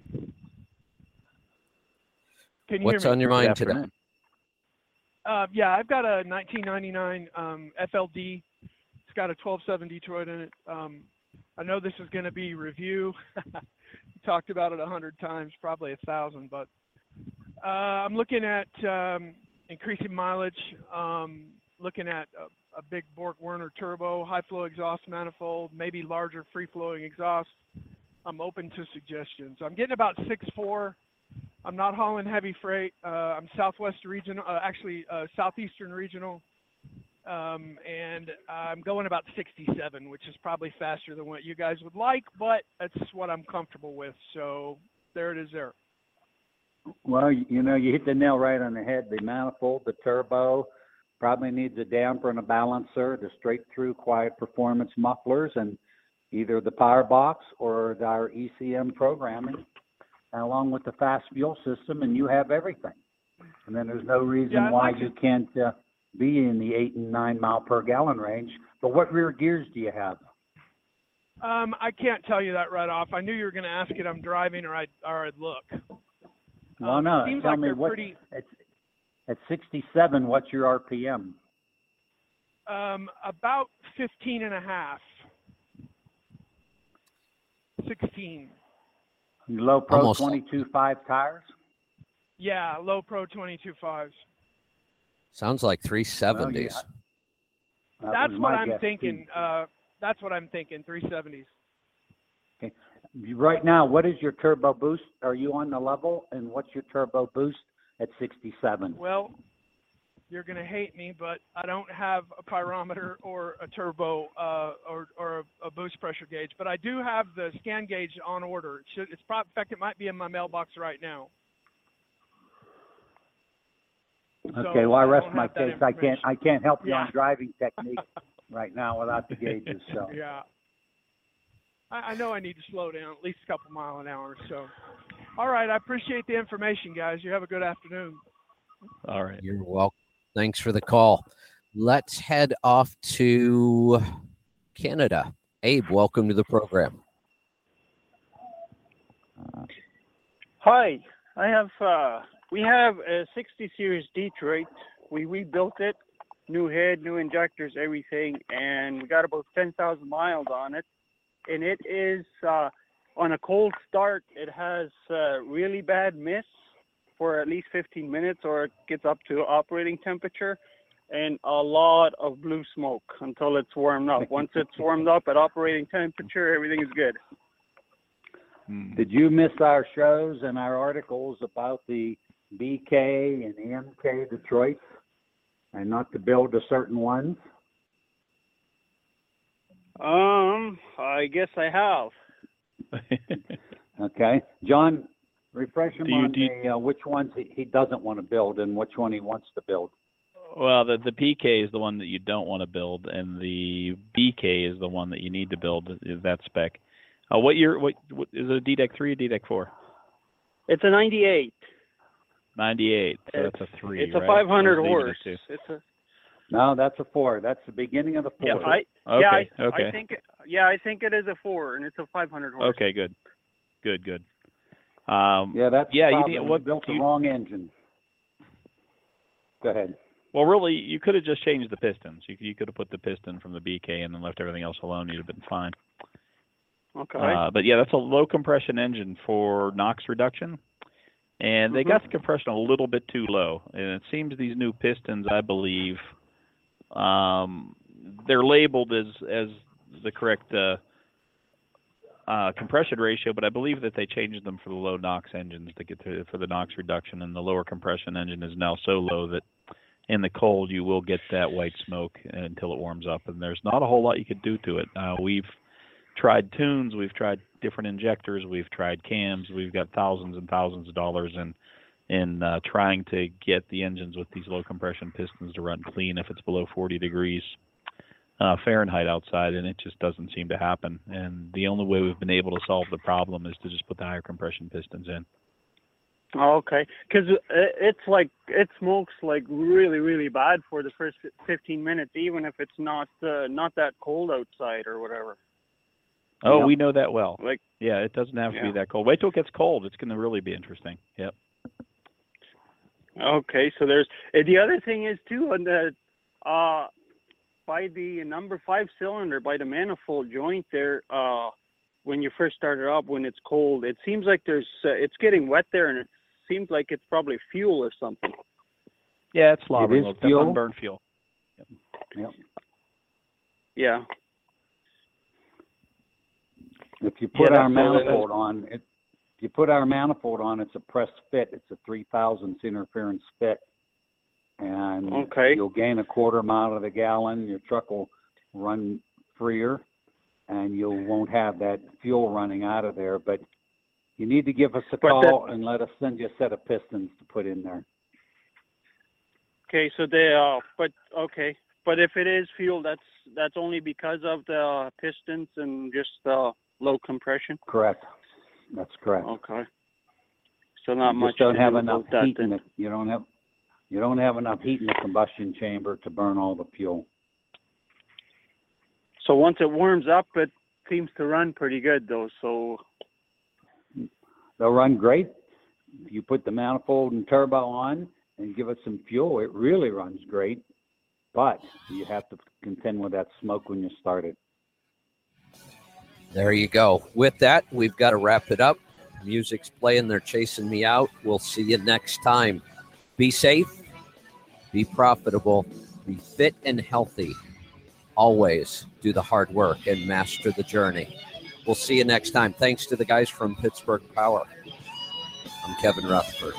Can you What's hear me? on your mind today? Yeah, I've got a 1999 FLD. It's got a 12.7 Detroit in it. I know this is going to be review. We talked about it 100 times, probably 1,000, but I'm looking at increasing mileage, looking at a big Borg-Warner turbo, high-flow exhaust manifold, maybe larger free-flowing exhaust. I'm open to suggestions. I'm getting about 6'4". I'm not hauling heavy freight. I'm Southwest regional, Southeastern regional, and I'm going about 67, which is probably faster than what you guys would like, but that's what I'm comfortable with. So there it is there. Well, you hit the nail right on the head. The manifold, the turbo, probably needs a damper and a balancer, the straight-through quiet performance mufflers, and either the power box or our ECM programming, along with the fast fuel system, and you have everything. And then there's no reason why you can't be in the 8 and 9 mile per gallon range. But what rear gears do you have? I can't tell you that right off. I knew you were going to ask it. I'm driving, or I'd look. Well, no. Seems Tell like me they're what. pretty. At 67, what's your RPM? About 15 and a half. 16. Low Pro Almost. 22.5 tires? Yeah, low Pro 22.5s. Sounds like 370s. Well, That's what I'm guess, thinking. That's what I'm thinking. 370s. Okay. Right now, what is your turbo boost? Are you on the level? And what's your turbo boost at 67? Well, you're going to hate me, but I don't have a pyrometer or a turbo or a boost pressure gauge. But I do have the scan gauge on order. In fact, it might be in my mailbox right now. Okay, well, I rest my case. I can't help you on driving technique right now without the gauges. So yeah, I know I need to slow down at least a couple miles an hour. So, all right, I appreciate the information, guys. You have a good afternoon. All right, you're welcome. Thanks for the call. Let's head off to Canada. Abe, welcome to the program. Hi, we have a 60 series Detroit. We rebuilt it, new head, new injectors, everything, and we got about 10,000 miles on it. And it is on a cold start. It has really bad mists for at least 15 minutes, or it gets up to operating temperature, and a lot of blue smoke until it's warmed up. Once it's warmed up at operating temperature, everything is good. Did you miss our shows and our articles about the BK and MK Detroits and not to build a certain ones? I guess I have. Okay. John, refresh him on which ones he doesn't want to build and which one he wants to build. Well, the PK is the one that you don't want to build, and the BK is the one that you need to build. Is that spec? What year? What is it? A D-Deck 3 or D-Deck 4? It's a 98. 98. So that's a 3. It's a right? 500 horse. No, that's a 4. That's the beginning of the 4. I think it is a 4, and it's a 500 horse. Okay, good. That's you built the wrong engine. Go ahead. Well, really, you could have just changed the pistons. You could have put the piston from the BK and then left everything else alone. You'd have been fine. Okay. But yeah, that's a low compression engine for NOx reduction. And they got the compression a little bit too low. And it seems these new pistons, I believe, they're labeled as the correct compression ratio, but I believe that they changed them for the low NOx engines to get for the NOx reduction, and the lower compression engine is now so low that in the cold you will get that white smoke until it warms up, and there's not a whole lot you could do to it. We've tried tunes, we've tried different injectors, we've tried cams, we've got thousands and thousands of dollars in trying to get the engines with these low compression pistons to run clean if it's below 40 degrees Fahrenheit outside, and it just doesn't seem to happen. And the only way we've been able to solve the problem is to just put the higher compression pistons in. Oh, okay, because it smokes like really, really bad for the first 15 minutes, even if it's not that cold outside or whatever. Oh, we know that well. Like, yeah, it doesn't have to be that cold. Wait till it gets cold. It's going to really be interesting. Yep. Okay, so there's the other thing is too on the by the number 5 cylinder, by the manifold joint there, when you first start it up, when it's cold, it seems like there's it's getting wet there, and it seems like it's probably fuel or something. Yeah, it's slobbering. It is fuel. Unburned fuel. Yep. Yeah. If you put our manifold on, it's a press fit. It's a 3,000th interference fit. And you'll gain a quarter mile to the gallon. Your truck will run freer, and you won't have that fuel running out of there. But you need to give us a call and let us send you a set of pistons to put in there. Okay, so but if it is fuel, that's only because of the pistons and just low compression. Correct. That's correct. Okay. So not you much. Just don't have enough heat in it. You don't have enough heat in the combustion chamber to burn all the fuel. So once it warms up, it seems to run pretty good, though. So they'll run great. If you put the manifold and turbo on and give it some fuel, it really runs great. But you have to contend with that smoke when you start it. There you go. With that, we've got to wrap it up. Music's playing. They're chasing me out. We'll see you next time. Be safe. Be profitable. Be fit and healthy. Always do the hard work and master the journey. We'll see you next time. Thanks to the guys from Pittsburgh Power. I'm Kevin Rutherford.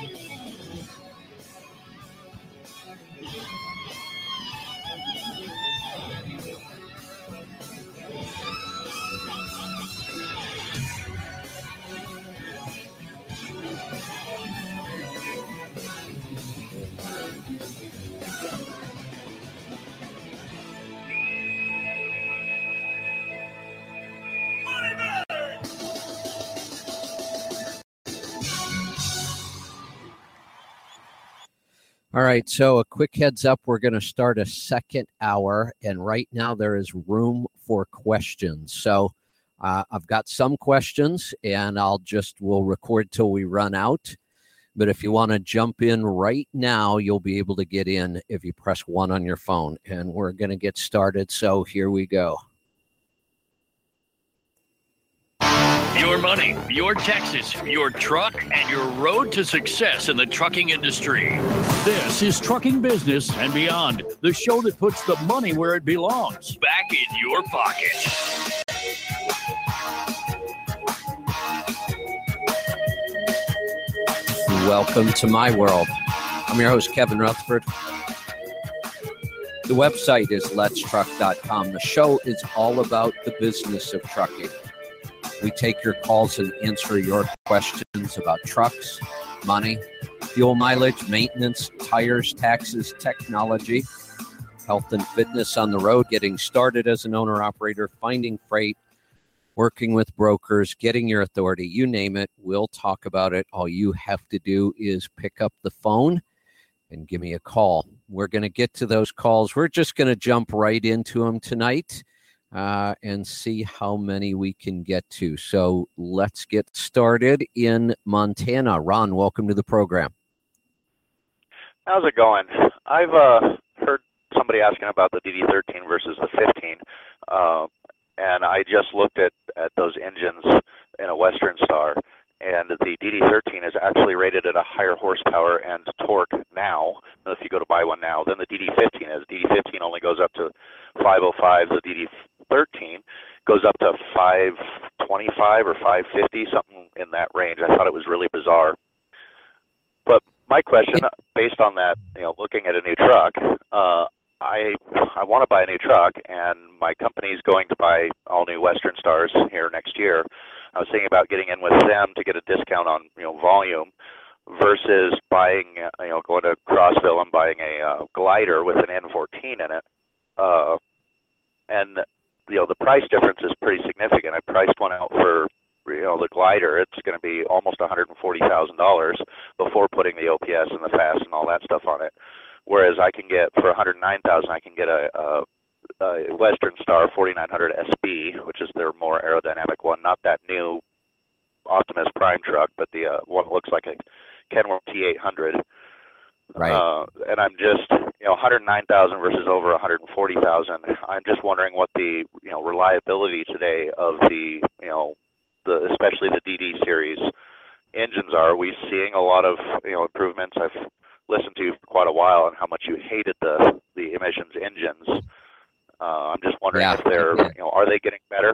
All right, so a quick heads up, we're going to start a second hour, and right now there is room for questions. So I've got some questions, and we'll record till we run out. But if you want to jump in right now, you'll be able to get in if you press 1 on your phone, and we're going to get started. So here we go. Your money, your Texas, your truck, and your road to success in the trucking industry. This is Trucking Business and Beyond, the show that puts the money where it belongs, back in your pocket. Welcome to my world. I'm your host, Kevin Rutherford. The website is letstruck.com. The show is all about the business of trucking. We take your calls and answer your questions about trucks, money, fuel mileage, maintenance, tires, taxes, technology, health and fitness on the road, getting started as an owner-operator, finding freight, working with brokers, getting your authority, you name it, we'll talk about it. All you have to do is pick up the phone and give me a call. We're going to get to those calls. We're just going to jump right into them tonight. And see how many we can get to. So let's get started in Montana. Ron, welcome to the program. How's it going? I've heard somebody asking about the DD13 versus the 15, and I just looked at those engines in a Western Star, and the DD13 is actually rated at a higher horsepower and torque now, if you go to buy one now, than the DD15 is. DD15 only goes up to 505. The DD13 goes up to 525 or 550, something in that range. I thought it was really bizarre. But my question, based on that, looking at a new truck, I want to buy a new truck, and my company's going to buy all new Western Stars here next year. I was thinking about getting in with them to get a discount on volume versus buying going to Crossville and buying a glider with an N14 in it, and the price difference is pretty significant. I priced one out for the glider. It's going to be almost $140,000 before putting the OPS and the FAST and all that stuff on it. Whereas I can get for $109,000, I can get a Western Star 4900 SB, which is their more aerodynamic one, not that new Optimus Prime truck, but the one that looks like a Kenworth T800. Right. And I'm just, $109,000 versus over $140,000. I'm just wondering what the, reliability today of the especially the DD series engines are. Are we seeing a lot of, improvements? I've listened to you for quite a while and how much you hated the emissions engines. I'm just wondering if they're, are they getting better?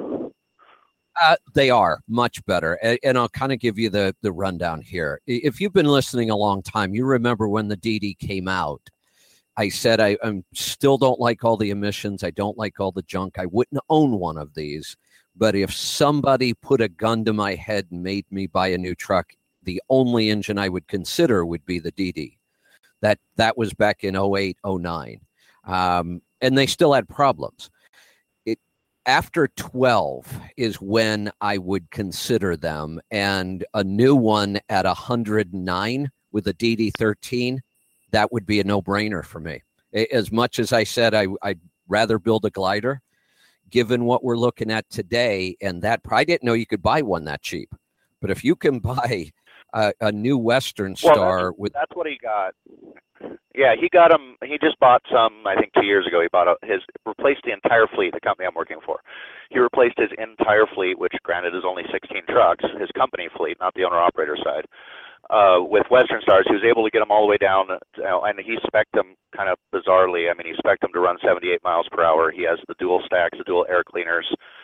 They are much better. And I'll kind of give you the rundown here. If you've been listening a long time, you remember when the DD came out, I said I still don't like all the emissions. I don't like all the junk. I wouldn't own one of these. But if somebody put a gun to my head and made me buy a new truck, the only engine I would consider would be the DD. That was back in 08, 09. And they still had problems. After 12 is when I would consider them, and a new one at 109 with a DD13, that would be a no-brainer for me. As much as I said I'd rather build a glider, given what we're looking at today, and that I didn't know you could buy one that cheap. But if you can buy a new Western Star that's what he got. Yeah, he got him. He just bought some, I think 2 years ago. He bought replaced the entire fleet, the company I'm working for. He replaced his entire fleet, which granted is only 16 trucks, his company fleet, not the owner-operator side, with Western Stars. He was able to get them all the way down, and he spec'd them kind of bizarrely. I mean, he spec'd them to run 78 miles per hour. He has the dual stacks, the dual air cleaners.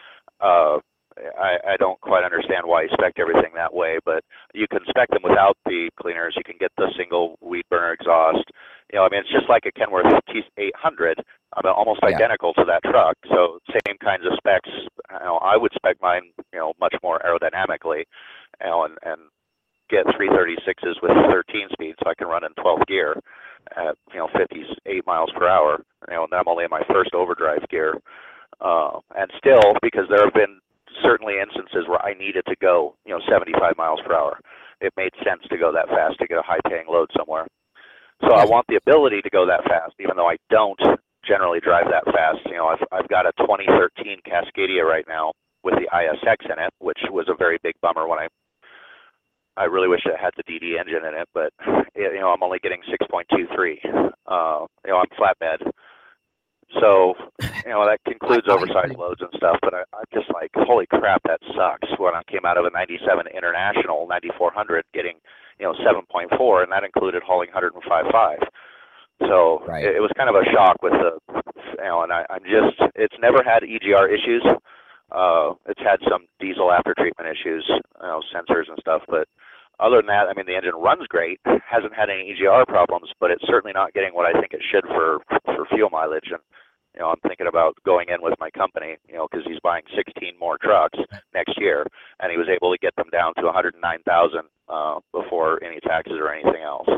I don't quite understand why he spec'd everything that way, but you can spec them without the cleaners. You can get the single weed burner exhaust. It's just like a Kenworth T800, almost identical to that truck. So same kinds of specs. I would spec mine, much more aerodynamically, and get 336s with 13 speed, so I can run in 12th gear at 58 miles per hour. And I'm only in my first overdrive gear, and still, because there have been certainly instances where I needed to go, 75 miles per hour. It made sense to go that fast to get a high-paying load somewhere. So I want the ability to go that fast, even though I don't generally drive that fast. I've got a 2013 Cascadia right now with the ISX in it, which was a very big bummer when I really wish it had the DD engine in it, but I'm only getting 6.23. I'm flatbed. So, that concludes oversized loads and stuff, but I'm just like, holy crap, that sucks. When I came out of a 97 International 9400 getting, 7.4, and that included hauling 105.5. So it was kind of a shock with and it's never had EGR issues. It's had some diesel after treatment issues, sensors and stuff, but other than that, the engine runs great, hasn't had any EGR problems, but it's certainly not getting what I think it should for fuel mileage. And, I'm thinking about going in with my company, because he's buying 16 more trucks next year, and he was able to get them down to 109,000 before any taxes or anything else.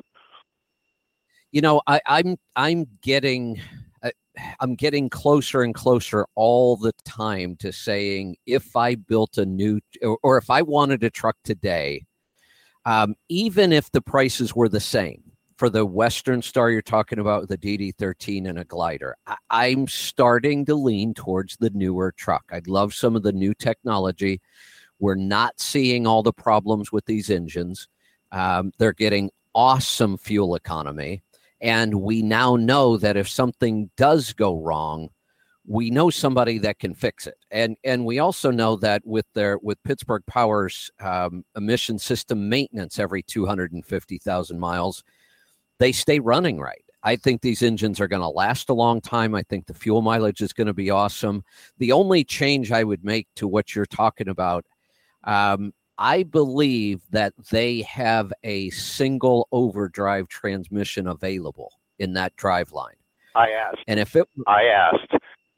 I'm getting closer and closer all the time to saying if I built a new, or if I wanted a truck today, even if the prices were the same for the Western Star you're talking about, the DD13 and a glider, I'm starting to lean towards the newer truck. I'd love some of the new technology. We're not seeing all the problems with these engines. They're getting awesome fuel economy. And we now know that if something does go wrong, we know somebody that can fix it. And we also know that with Pittsburgh Power's emission system maintenance every 250,000 miles, they stay running right. I think these engines are going to last a long time. I think the fuel mileage is going to be awesome. The only change I would make to what you're talking about, I believe that they have a single overdrive transmission available in that drive line. I asked. And I asked,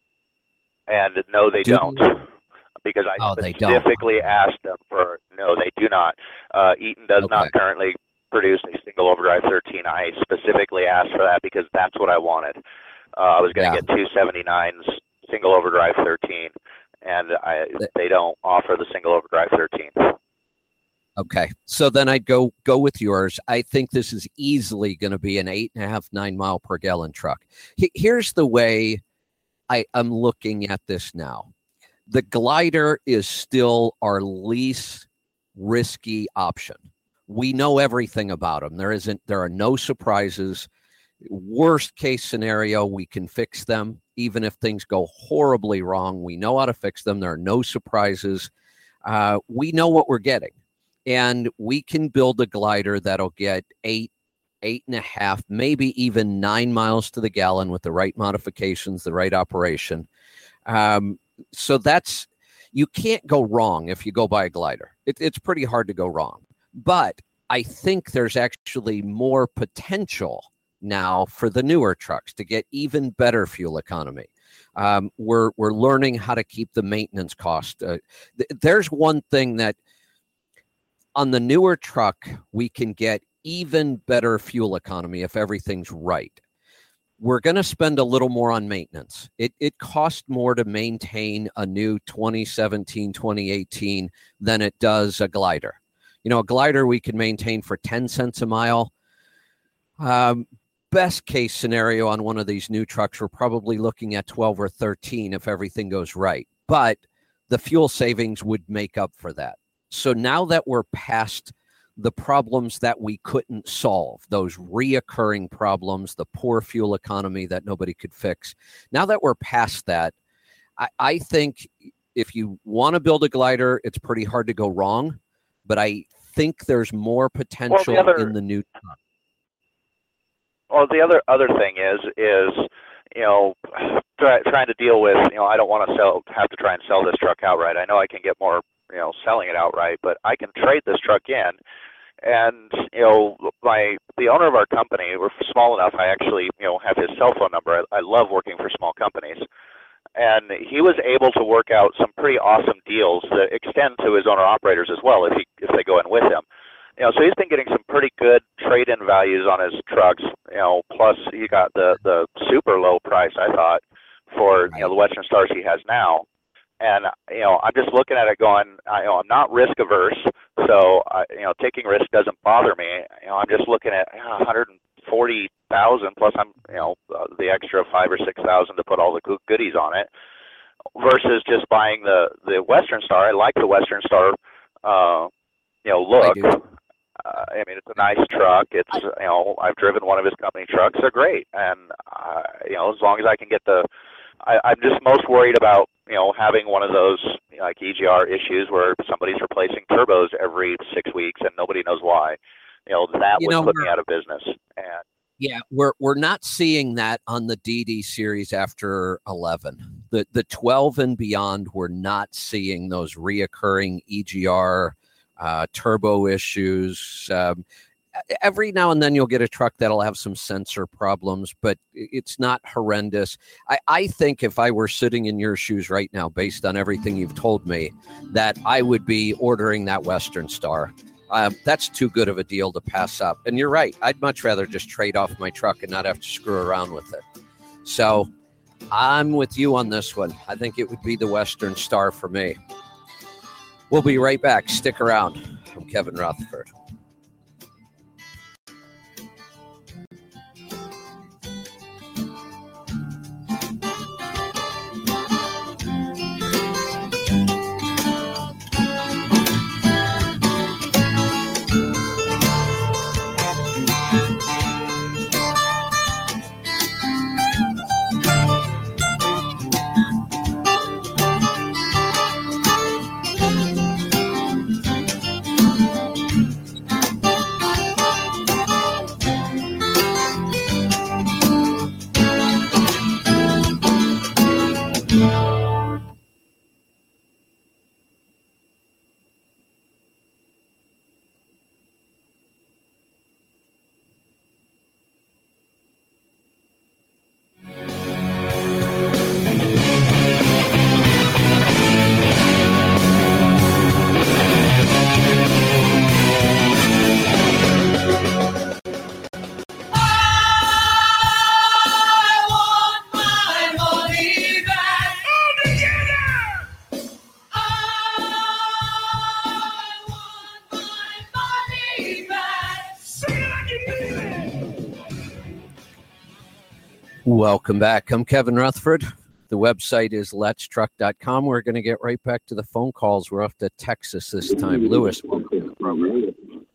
and no, they don't. Because I specifically asked them for, no, they do not. Eaton does not currently produce a single overdrive 13. I specifically asked for that because that's what I wanted. I was going to get 279s single overdrive 13, and they don't offer the single overdrive 13. Okay, so then I'd go with yours. I think this is easily going to be an 8.5, 9 mile per gallon truck. Here's the way I'm looking at this now. The glider is still our least risky option. We know everything about them. There are no surprises. Worst case scenario, we can fix them. Even if things go horribly wrong, we know how to fix them. There are no surprises. We know what we're getting. And we can build a glider that'll get 8.5, maybe even 9 miles to the gallon with the right modifications, the right operation. So you can't go wrong if you go buy a glider. It's pretty hard to go wrong. But I think there's actually more potential now for the newer trucks to get even better fuel economy. We're learning how to keep the maintenance cost. There's one thing that on the newer truck, we can get even better fuel economy if everything's right. We're going to spend a little more on maintenance. It costs more to maintain a new 2017, 2018 than it does a glider. A glider we can maintain for 10 cents a mile. Best case scenario on one of these new trucks, we're probably looking at 12 or 13 if everything goes right. But the fuel savings would make up for that. So now that we're past the problems that we couldn't solve, those reoccurring problems, the poor fuel economy that nobody could fix, now that we're past that, I think if you want to build a glider, it's pretty hard to go wrong. But I think there's more potential in the new truck. Well, the other thing is trying to deal with, I don't want to have to try and sell this truck outright. I know I can get more, selling it outright, but I can trade this truck in. And, the owner of our company, we're small enough, I actually, have his cell phone number. I love working for small companies. And he was able to work out some pretty awesome deals that extend to his owner-operators as well if they go in with him. So he's been getting some pretty good trade-in values on his trucks. Plus he got the super low price, I thought, for the Western Stars he has now. And I'm just looking at it going, I'm not risk averse, so taking risk doesn't bother me. I'm just looking at $140,000 plus I'm the extra $5,000 or $6,000 to put all the goodies on it, versus just buying the Western Star. I like the Western Star, look. I mean, it's a nice truck. It's I've driven one of his company trucks. They're great, and as long as I can get I'm just most worried about having one of those like EGR issues where somebody's replacing turbos every 6 weeks and nobody knows why. That would put me out of business. And yeah, we're not seeing that on the DD series after 11. The 12 and beyond, we're not seeing those reoccurring EGR turbo issues. Every now and then you'll get a truck that'll have some sensor problems, but it's not horrendous. I think if I were sitting in your shoes right now, based on everything you've told me, that I would be ordering that Western Star. That's too good of a deal to pass up. And you're right. I'd much rather just trade off my truck and not have to screw around with it. So I'm with you on this one. I think it would be the Western Star for me. We'll be right back. Stick around. I'm Kevin Rutherford. Welcome back. I'm Kevin Rutherford. The website is letstruck.com. We're going to get right back to the phone calls. We're off to Texas this time. Lewis, welcome to the program.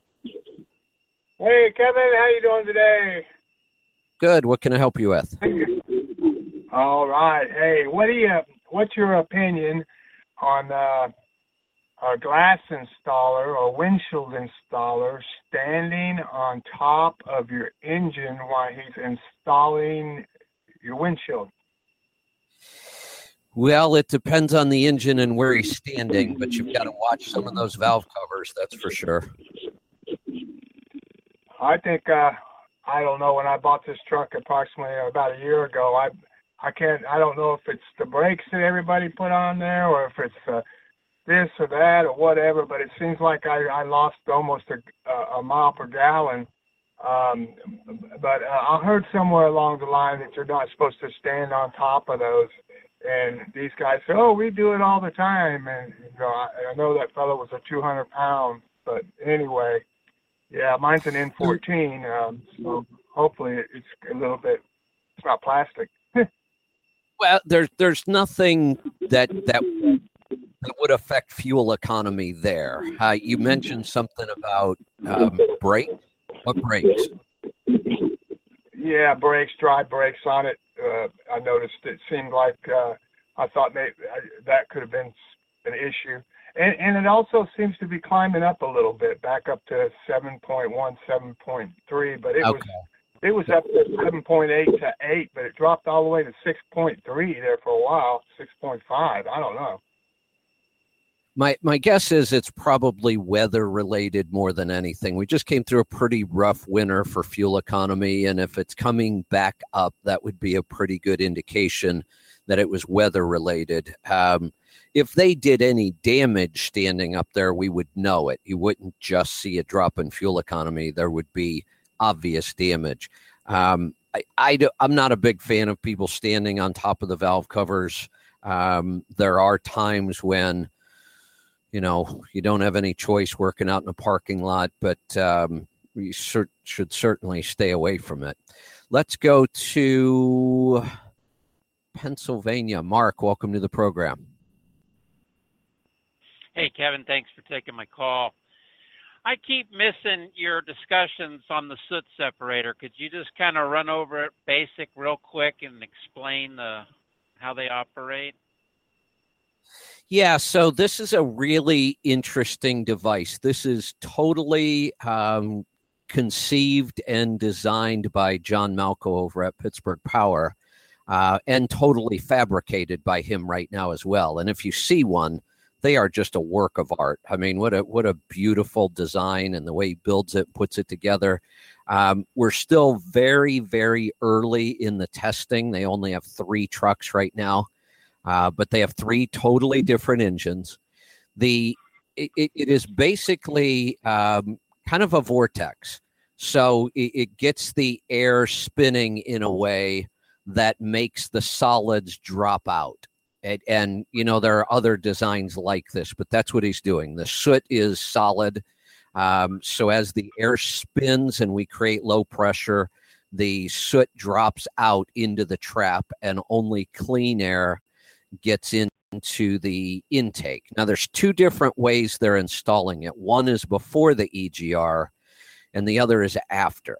Hey, Kevin, how you doing today? Good. What can I help you with? All right. Hey, what's your opinion on a glass installer or windshield installer standing on top of your engine while he's installing your windshield? Well, it depends on the engine and where he's standing, but you've got to watch some of those valve covers, that's for sure. I think, I don't know, when I bought this truck approximately about a year ago, I don't know if it's the brakes that everybody put on there or if it's this or that or whatever, but it seems like I lost almost a mile per gallon. But I heard somewhere along the line that you're not supposed to stand on top of those. And these guys say, oh, we do it all the time. And I know that fellow was a 200 pound, but anyway, yeah, mine's an N14. So hopefully it's a little bit, it's not plastic. Well, there's nothing that would affect fuel economy there. You mentioned something about brakes. What brakes? Yeah, brakes, dry brakes on it. I noticed it seemed like I thought maybe that could have been an issue. And it also seems to be climbing up a little bit, back up to 7.1, 7.3, but it was up to 7.8 to 8, but it dropped all the way to 6.3 there for a while, 6.5. I don't know. My guess is it's probably weather related more than anything. We just came through a pretty rough winter for fuel economy, and if it's coming back up, that would be a pretty good indication that it was weather related. If they did any damage standing up there, we would know it. You wouldn't just see a drop in fuel economy. There would be obvious damage. I'm not a big fan of people standing on top of the valve covers. There are times when you don't have any choice working out in a parking lot, but you should certainly stay away from it. Let's go to Pennsylvania. Mark, welcome to the program. Hey, Kevin, thanks for taking my call. I keep missing your discussions on the soot separator. Could you just kind of run over it basic real quick and explain how they operate? Yeah, so this is a really interesting device. This is totally conceived and designed by John Malco over at Pittsburgh Power and totally fabricated by him right now as well. And if you see one, they are just a work of art. I mean, what a beautiful design, and the way he builds it, puts it together. We're still very, very early in the testing. They only have 3 trucks right now. But they have 3 totally different engines. It is basically kind of a vortex. So it gets the air spinning in a way that makes the solids drop out. And there are other designs like this, but that's what he's doing. The soot is solid. So as the air spins and we create low pressure, the soot drops out into the trap and only clean air gets into the intake. Now, there's 2 different ways they're installing it. One is before the EGR, and the other is after.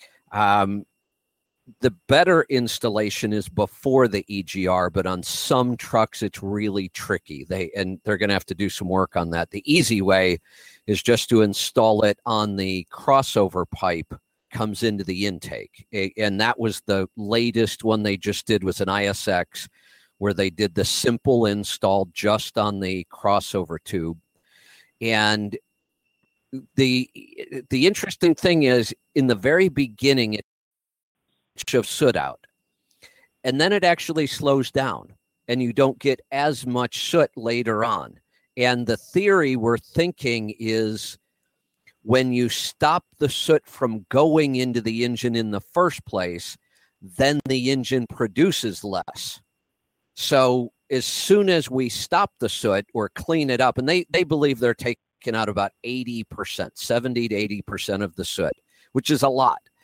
The better installation is before the EGR, but on some trucks, it's really tricky. They're going to have to do some work on that. The easy way is just to install it on the crossover pipe comes into the intake. And that was the latest one they just did, was an ISX, where they did the simple install just on the crossover tube. And the interesting thing is, in the very beginning, it shoves soot out. And then it actually slows down, and you don't get as much soot later on. And the theory we're thinking is, when you stop the soot from going into the engine in the first place, then the engine produces less. So as soon as we stop the soot or clean it up, and they believe they're taking out about 80%, 70 to 80% of the soot, which is a lot.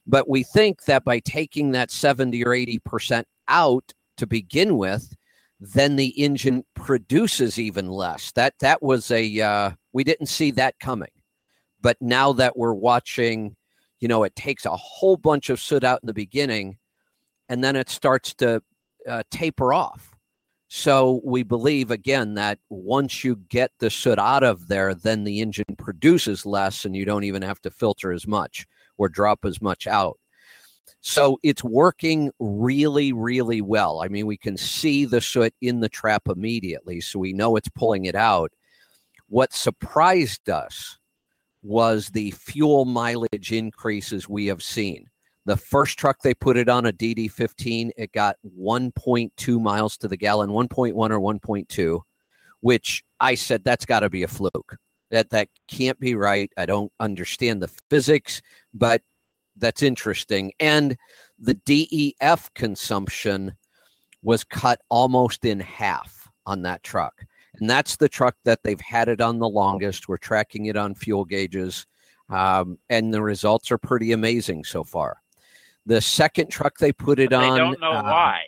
But we think that by taking that 70 or 80% out to begin with, then the engine produces even less. That was we didn't see that coming. But now that we're watching, it takes a whole bunch of soot out in the beginning, and then it starts to taper off. So we believe, again, that once you get the soot out of there, then the engine produces less, and you don't even have to filter as much or drop as much out. So it's working really, really well. I mean, we can see the soot in the trap immediately, so we know it's pulling it out. What surprised us was the fuel mileage increases we have seen. The first truck they put it on, a DD15, it got 1.2 miles to the gallon, 1.1 or 1.2, which I said, that's got to be a fluke. That can't be right. I don't understand the physics, but that's interesting. And the DEF consumption was cut almost in half on that truck. And that's the truck that they've had it on the longest. We're tracking it on fuel gauges, and the results are pretty amazing so far. The second truck they put it on. They don't know why.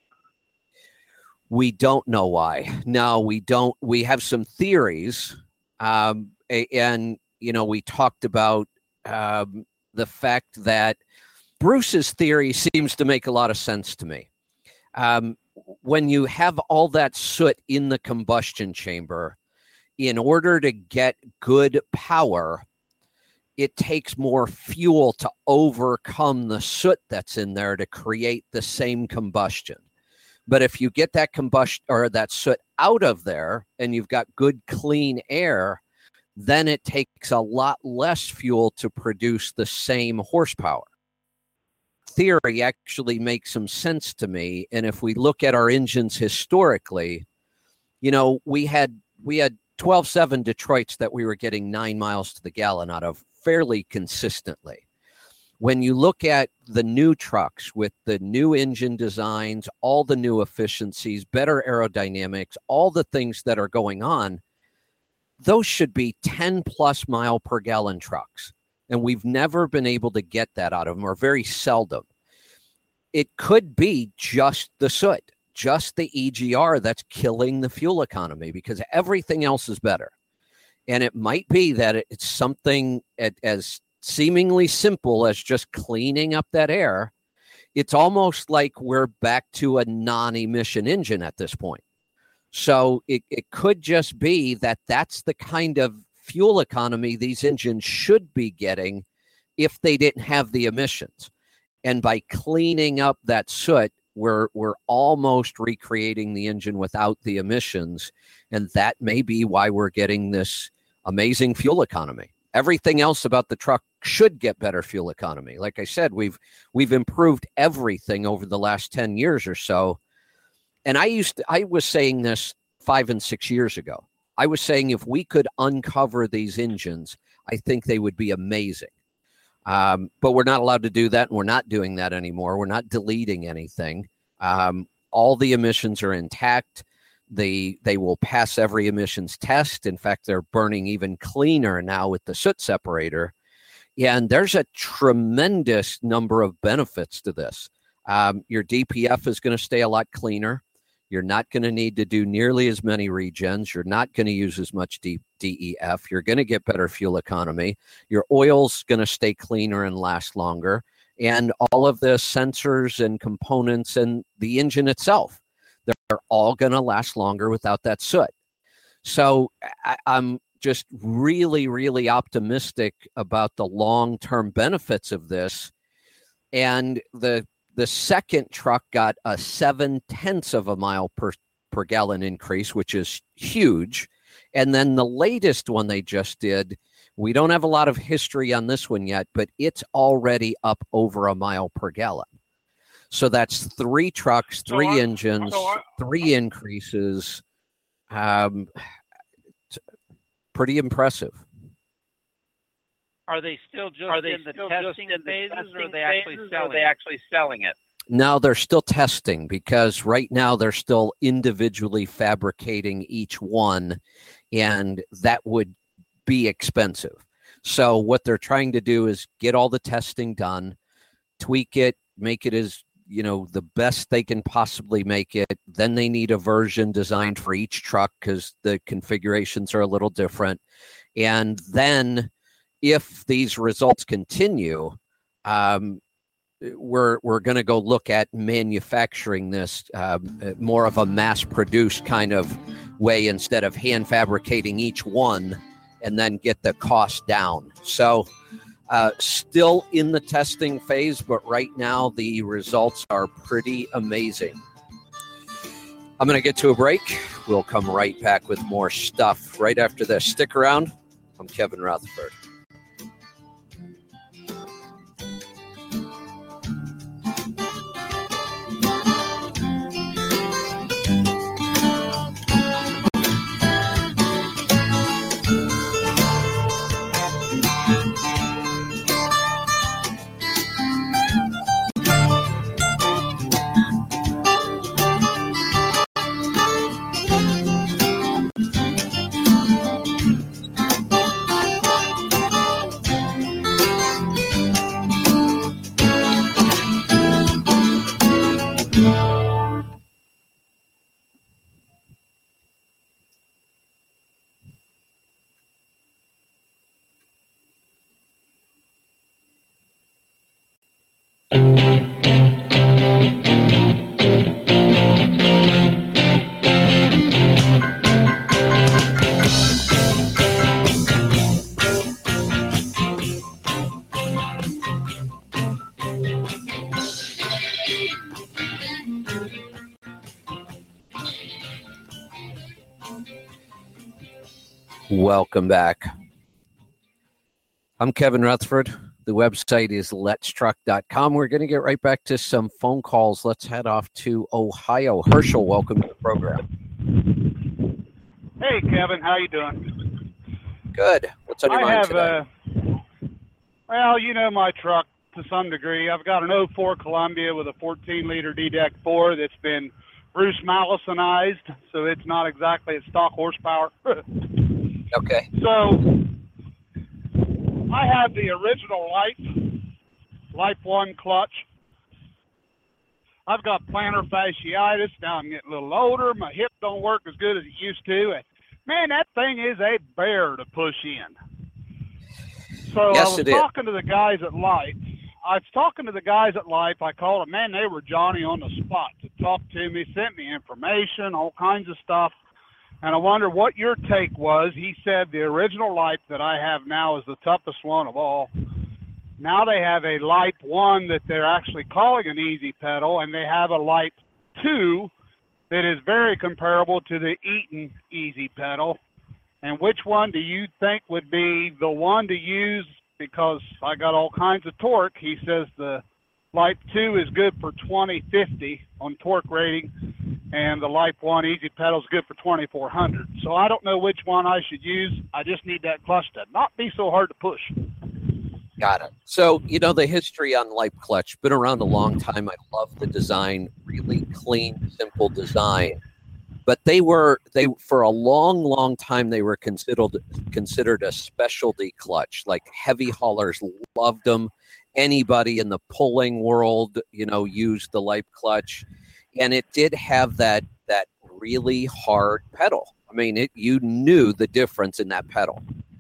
We don't know why. No, we don't. We have some theories. And, we talked about the fact that Bruce's theory seems to make a lot of sense to me. When you have all that soot in the combustion chamber, in order to get good power, it takes more fuel to overcome the soot that's in there to create the same combustion. But if you get that combustion or that soot out of there and you've got good clean air, then it takes a lot less fuel to produce the same horsepower. Theory actually makes some sense to me. And if we look at our engines historically, we had 12.7 Detroits that we were getting 9 miles to the gallon out of fairly consistently. When you look at the new trucks with the new engine designs, all the new efficiencies, better aerodynamics, all the things that are going on, those should be 10 plus mile per gallon trucks. And we've never been able to get that out of them, or very seldom. It could be just the soot, just the EGR that's killing the fuel economy, because everything else is better. And it might be that it's something as seemingly simple as just cleaning up that air. It's almost like we're back to a non-emission engine at this point. So it could just be that that's the kind of fuel economy these engines should be getting if they didn't have the emissions. And by cleaning up that soot, we're almost recreating the engine without the emissions. And that may be why we're getting this amazing fuel economy. Everything else about the truck should get better fuel economy. Like I said, we've improved everything over the last 10 years or so. And I was saying this 5 and 6 years ago. I was saying if we could uncover these engines, I think they would be amazing. But we're not allowed to do that, and we're not doing that anymore. We're not deleting anything. All the emissions are intact. They will pass every emissions test. In fact, they're burning even cleaner now with the soot separator. And there's a tremendous number of benefits to this. Your DPF is going to stay a lot cleaner. You're not going to need to do nearly as many regens. You're not going to use as much DEF. You're going to get better fuel economy. Your oil's going to stay cleaner and last longer. And all of the sensors and components and the engine itself, they're all going to last longer without that soot. So I'm just really, really optimistic about the long-term benefits of this. And the second truck got a 0.7 of a mile per gallon increase, which is huge. And then the latest one they just did, we don't have a lot of history on this one yet, but it's already up over a mile per gallon. So that's 3 trucks, 3 engines, 3 increases. Pretty impressive. Are they still just in the testing phases, or are they actually selling it? No, they're still testing, because right now they're still individually fabricating each one, and that would be expensive. So what they're trying to do is get all the testing done, tweak it, make it as, the best they can possibly make it. Then they need a version designed for each truck because the configurations are a little different. And then if these results continue, we're going to go look at manufacturing this more of a mass-produced kind of way instead of hand fabricating each one and then get the cost down. So still in the testing phase, but right now the results are pretty amazing. I'm going to get to a break. We'll come right back with more stuff right after this. Stick around. I'm Kevin Rutherford. Welcome back. I'm Kevin Rutherford. The website is letstruck.com. We're going to get right back to some phone calls. Let's head off to Ohio. Herschel, welcome to the program. Hey, Kevin. How you doing? Good. What's on your mind today? Well, you know my truck to some degree. I've got an 04 Columbia with a 14-liter D-Deck 4 that's been Bruce Mallisonized, so it's not exactly at stock horsepower. Okay. So I have the original Life 1 clutch. I've got plantar fasciitis. Now I'm getting a little older. My hip don't work as good as it used to. And man, that thing is a bear to push in. So yes, I was talking to the guys at Life. I called them. Man, they were Johnny on the spot to talk to me, sent me information, all kinds of stuff. And I wonder what your take was. He said the original Life that I have now is the toughest one of all. Now they have a Life 1 that they're actually calling an easy pedal, and they have a Life 2 that is very comparable to the Eaton easy pedal. And which one do you think would be the one to use? Because I got all kinds of torque. He says the Life 2 is good for 2050 on torque rating, and the Life 1 easy pedal is good for 2400. So I don't know which one I should use. I just need that clutch to not be so hard to push. Got it. So, the history on Life Clutch, been around a long time. I love the design, really clean, simple design. But they for a long, long time, they were considered a specialty clutch. Like heavy haulers loved them. Anybody in the pulling world, used the Life Clutch. And it did have that really hard pedal. I mean, you knew the difference in that pedal.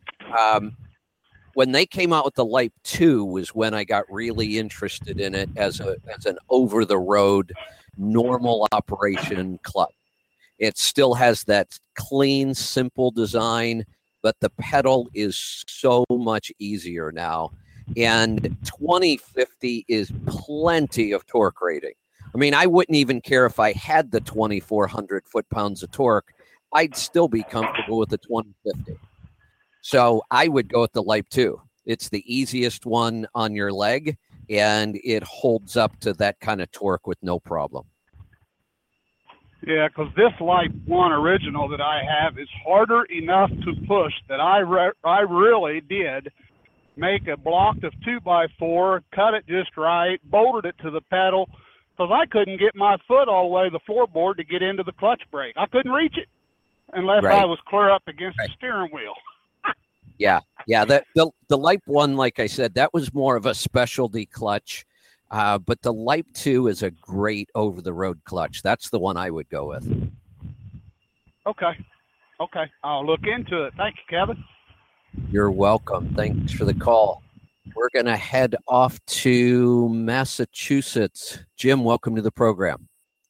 When they came out with the Life 2 was when I got really interested in it as an over-the-road, normal operation clutch. It still has that clean, simple design, but the pedal is so much easier now. And 2050 is plenty of torque rating. I mean, I wouldn't even care if I had the 2,400 foot-pounds of torque. I'd still be comfortable with the 2050. So I would go with the Life 2. It's the easiest one on your leg, and it holds up to that kind of torque with no problem. Yeah, because this Life 1 original that I have is harder enough to push that I really did make a block of 2x4, cut it just right, bolted it to the pedal, because I couldn't get my foot all the way to the floorboard to get into the clutch brake. I couldn't reach it unless I was clear up against the steering wheel. Yeah. The Life 1, like I said, that was more of a specialty clutch. But the Lipe 2 is a great over-the-road clutch. That's the one I would go with. Okay. I'll look into it. Thank you, Kevin. You're welcome. Thanks for the call. We're going to head off to Massachusetts. Jim, welcome to the program.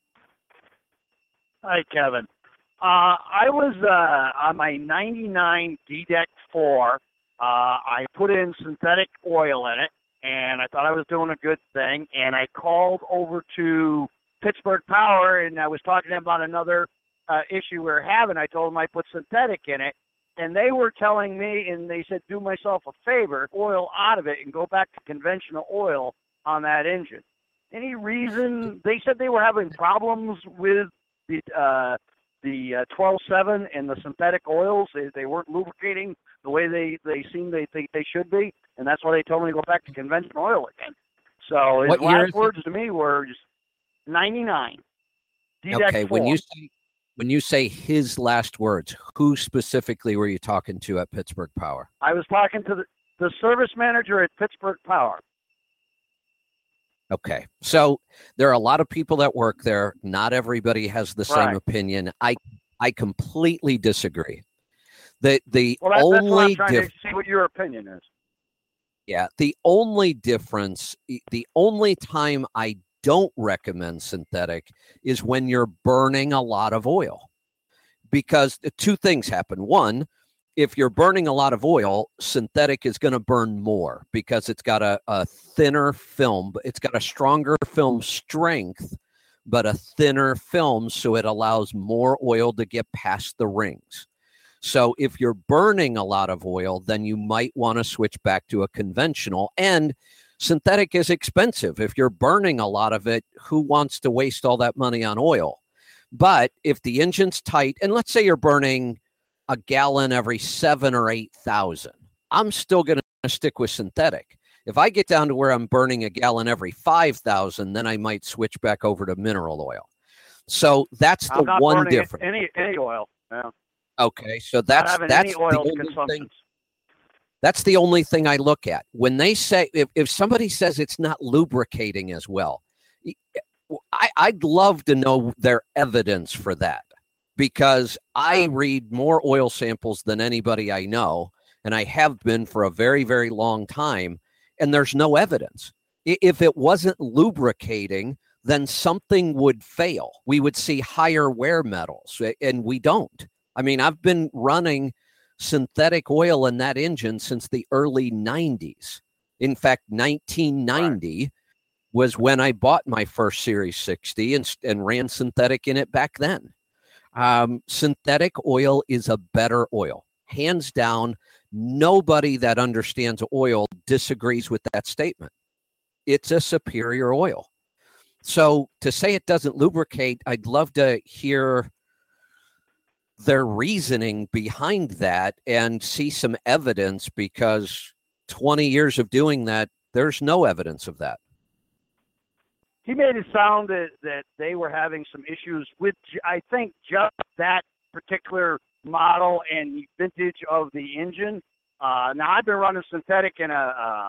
Hi, Kevin. I was on my 99 D-Deck 4. I put in synthetic oil in it, and I thought I was doing a good thing. And I called over to Pittsburgh Power, and I was talking to them about another issue we were having. I told them I put synthetic in it, and they were telling me, and they said, do myself a favor, oil out of it and go back to conventional oil on that engine. Any reason? They said they were having problems with the 12.7 and the synthetic oils. They weren't lubricating the way they seem they think they should be, and that's why they told me to go back to conventional oil again. So his last words to me were just 99. D-Deck Okay, 4. when you say his last words, who specifically were you talking to at Pittsburgh Power? I was talking to the service manager at Pittsburgh Power. Okay, so there are a lot of people that work there. Not everybody has the same Right. opinion. I completely disagree. The That's what I'm only trying to see what your opinion is. Yeah, the only difference, the only time I don't recommend synthetic is when you're burning a lot of oil. Because two things happen. One, if you're burning a lot of oil, synthetic is going to burn more because it's got a thinner film. It's got a stronger film strength, but a thinner film, so it allows more oil to get past the rings. So if you're burning a lot of oil, then you might want to switch back to a conventional. And synthetic is expensive. If you're burning a lot of it, who wants to waste all that money on oil? But if the engine's tight, and let's say you're burning a gallon every 7,000 or 8,000, I'm still going to stick with synthetic. If I get down to where I'm burning a gallon every 5,000, then I might switch back over to mineral oil. So that's the one difference. Any oil. Yeah. Okay, so that's the only thing. That's the only thing I look at. When they say, if somebody says it's not lubricating as well, I'd love to know their evidence for that, because I read more oil samples than anybody I know, and I have been for a very, very long time, and there's no evidence. If it wasn't lubricating, then something would fail. We would see higher wear metals, and we don't. I mean, I've been running synthetic oil in that engine since the early 90s. In fact, 1990 was when I bought my first Series 60 and ran synthetic in it back then. Synthetic oil is a better oil. Hands down, nobody that understands oil disagrees with that statement. It's a superior oil. So to say it doesn't lubricate, I'd love to hear their reasoning behind that and see some evidence, because 20 years of doing that, there's no evidence of that. He made it sound that they were having some issues with, I think, just that particular model and vintage of the engine. Now, I've been running synthetic in a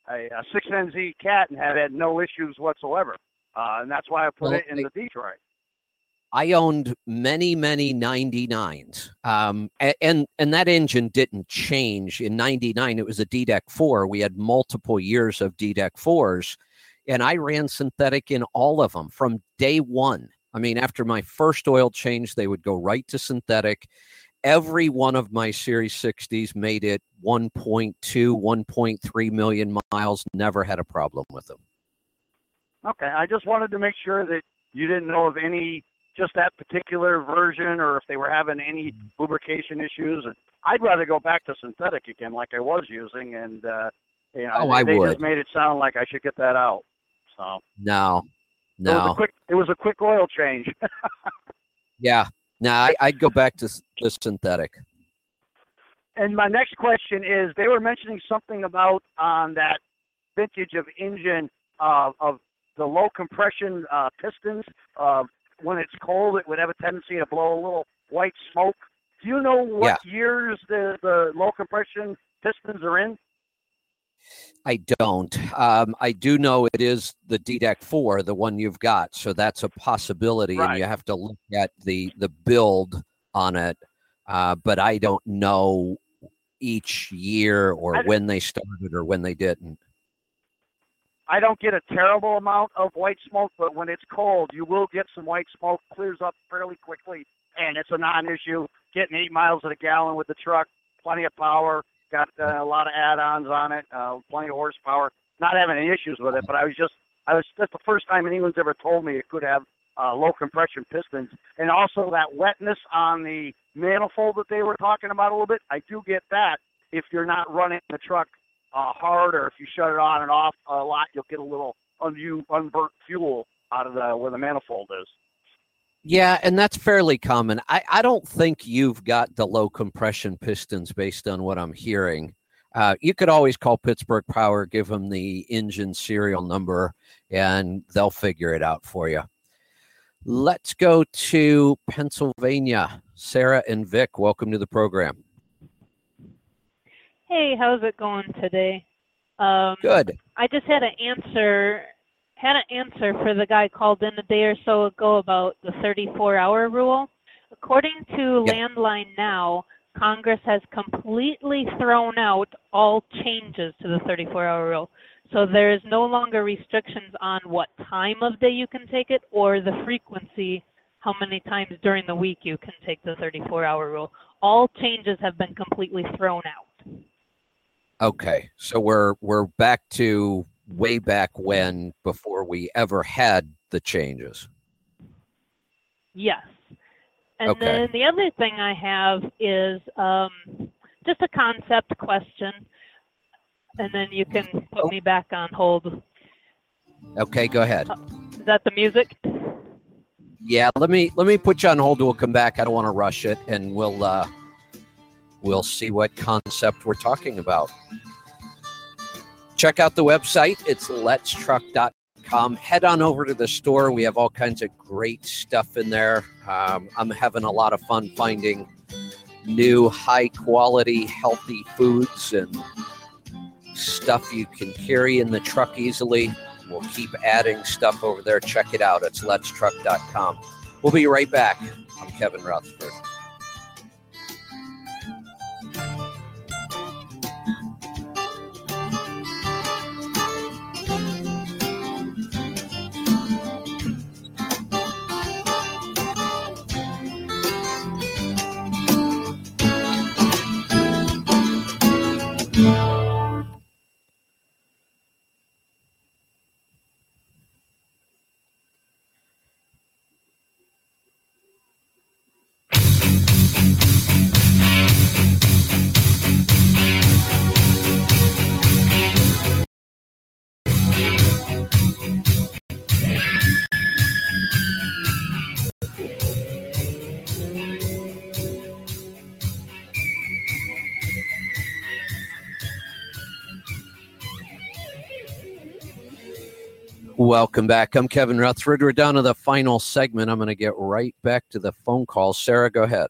6NZ Cat and have had no issues whatsoever. And that's why I put it in the Detroit. I owned many 99s, and that engine didn't change. In 99, it was a D-Deck 4. We had multiple years of D-Deck 4s, and I ran synthetic in all of them from day one. I mean, after my first oil change, they would go right to synthetic. Every one of my Series 60s made it 1.2, 1.3 million miles, never had a problem with them. Okay, I just wanted to make sure that you didn't know of any, just that particular version, or if they were having any lubrication issues. And I'd rather go back to synthetic again, like I was using, and they just made it sound like I should get that out. So no, it was a quick oil change. Yeah, no, I'd go back to synthetic. And my next question is, they were mentioning something about on that vintage of engine of the low compression pistons. When it's cold, it would have a tendency to blow a little white smoke. Do you know what years the low compression pistons are in? I don't. I do know it is the DDEC 4, the one you've got. So that's a possibility, Right. and you have to look at the build on it. But I don't know each year or when they started or when they didn't. I don't get a terrible amount of white smoke, but when it's cold, you will get some white smoke. Clears up fairly quickly, and it's a non-issue. Getting 8 miles to the gallon with the truck, plenty of power. Got a lot of add-ons on it, plenty of horsepower. Not having any issues with it, but that's the first time anyone's ever told me it could have low compression pistons. And also that wetness on the manifold that they were talking about a little bit, I do get that. If you're not running the truck hard, or if you shut it on and off a lot, you'll get a little unburnt fuel out of where the manifold is. Yeah, and that's fairly common. I don't think you've got the low compression pistons based on what I'm hearing. You could always call Pittsburgh Power, give them the engine serial number, and they'll figure it out for you. Let's go to Pennsylvania. Sarah and Vic, welcome to the program. Hey, how's it going today? Good. I just had an answer for the guy called in a day or so ago about the 34-hour rule. According to Landline Now, Congress has completely thrown out all changes to the 34-hour rule. So there is no longer restrictions on what time of day you can take it or the frequency, how many times during the week you can take the 34-hour rule. All changes have been completely thrown out. Okay, so we're back to way back when, before we ever had the changes. Yes. And Okay. then the other thing I have is just a concept question, and then you can put me back on hold. Okay, go ahead. Is that the music? Yeah, let me put you on hold. We'll come back. I don't want to rush it, and we'll see what concept we're talking about. Check out the website. It's letstruck.com. Head on over to the store. We have all kinds of great stuff in there. I'm having a lot of fun finding new, high-quality, healthy foods and stuff you can carry in the truck easily. We'll keep adding stuff over there. Check it out. It's letstruck.com. We'll be right back. I'm Kevin Rutherford. Welcome back. I'm Kevin Rutherford. We're down to the final segment. I'm going to get right back to the phone call. Sarah, go ahead.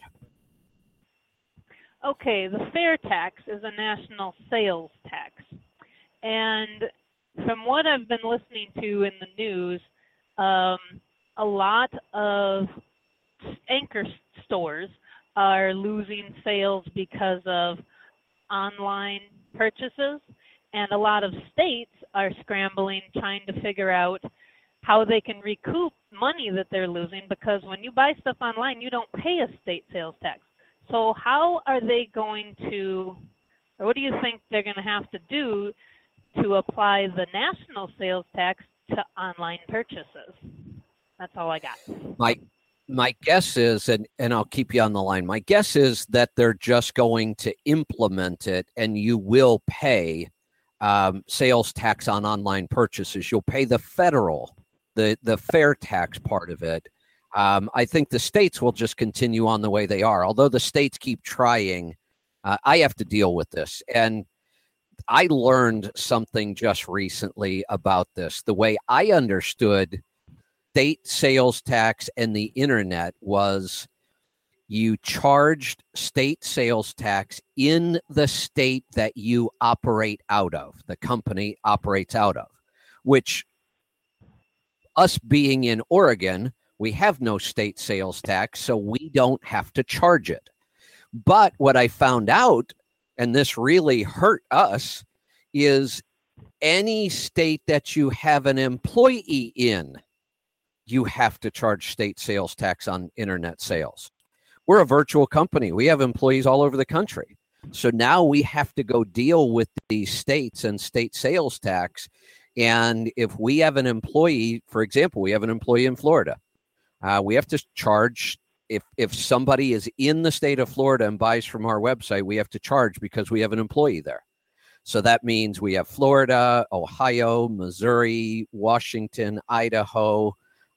Okay, the fair tax is a national sales tax. And from what I've been listening to in the news, a lot of anchor stores are losing sales because of online purchases. And a lot of states are scrambling, trying to figure out how they can recoup money that they're losing, because when you buy stuff online, you don't pay a state sales tax. So how are they going to, or what do you think they're going to have to do to apply the national sales tax to online purchases? That's all I got. My guess is, and I'll keep you on the line, my guess is that they're just going to implement it, and you will pay sales tax on online purchases. You'll pay the federal, the fair tax part of it. I think the states will just continue on the way they are. Although the states keep trying, I have to deal with this. And I learned something just recently about this. The way I understood state sales tax and the internet was you charged state sales tax in the state that you operate out of, the company operates out of, which us being in Oregon, we have no state sales tax, so we don't have to charge it. But what I found out, and this really hurt us, is any state that you have an employee in, you have to charge state sales tax on internet sales. We're a virtual company. We have employees all over the country. So now we have to go deal with these states and state sales tax. And if we have an employee, for example, we have an employee in Florida, we have to charge, if somebody is in the state of Florida and buys from our website, we have to charge because we have an employee there. So that means we have Florida, Ohio, Missouri, Washington, Idaho.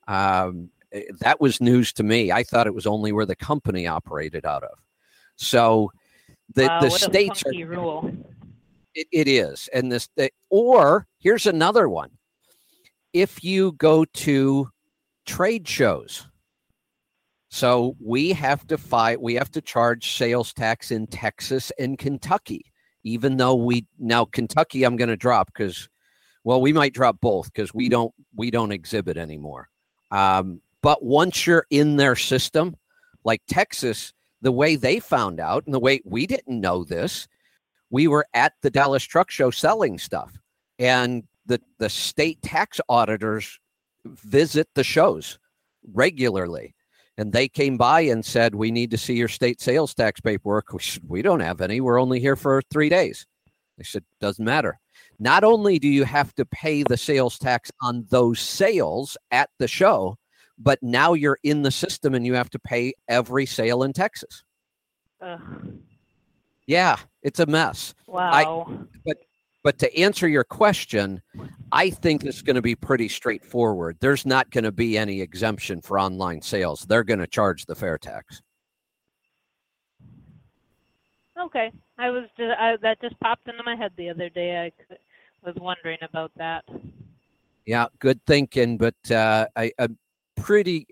That was news to me. I thought it was only where the company operated out of. So the states are. Rule. It is. And or here's another one. If you go to trade shows, so we have to charge sales tax in Texas and Kentucky, even though now Kentucky I'm going to drop because, well, we might drop both because we don't exhibit anymore. But once you're in their system, like Texas, the way they found out and the way we didn't know this, we were at the Dallas Truck Show selling stuff, and the state tax auditors visit the shows regularly. And they came by and said, we need to see your state sales tax paperwork. We don't have any. We're only here for 3 days. They said, doesn't matter. Not only do you have to pay the sales tax on those sales at the show, but now you're in the system and you have to pay every sale in Texas. Yeah, it's a mess. Wow. But to answer your question, I think it's going to be pretty straightforward. There's not going to be any exemption for online sales. They're going to charge the fair tax. Okay. That just popped into my head the other day. I was wondering about that. Yeah, good thinking. But I'm pretty,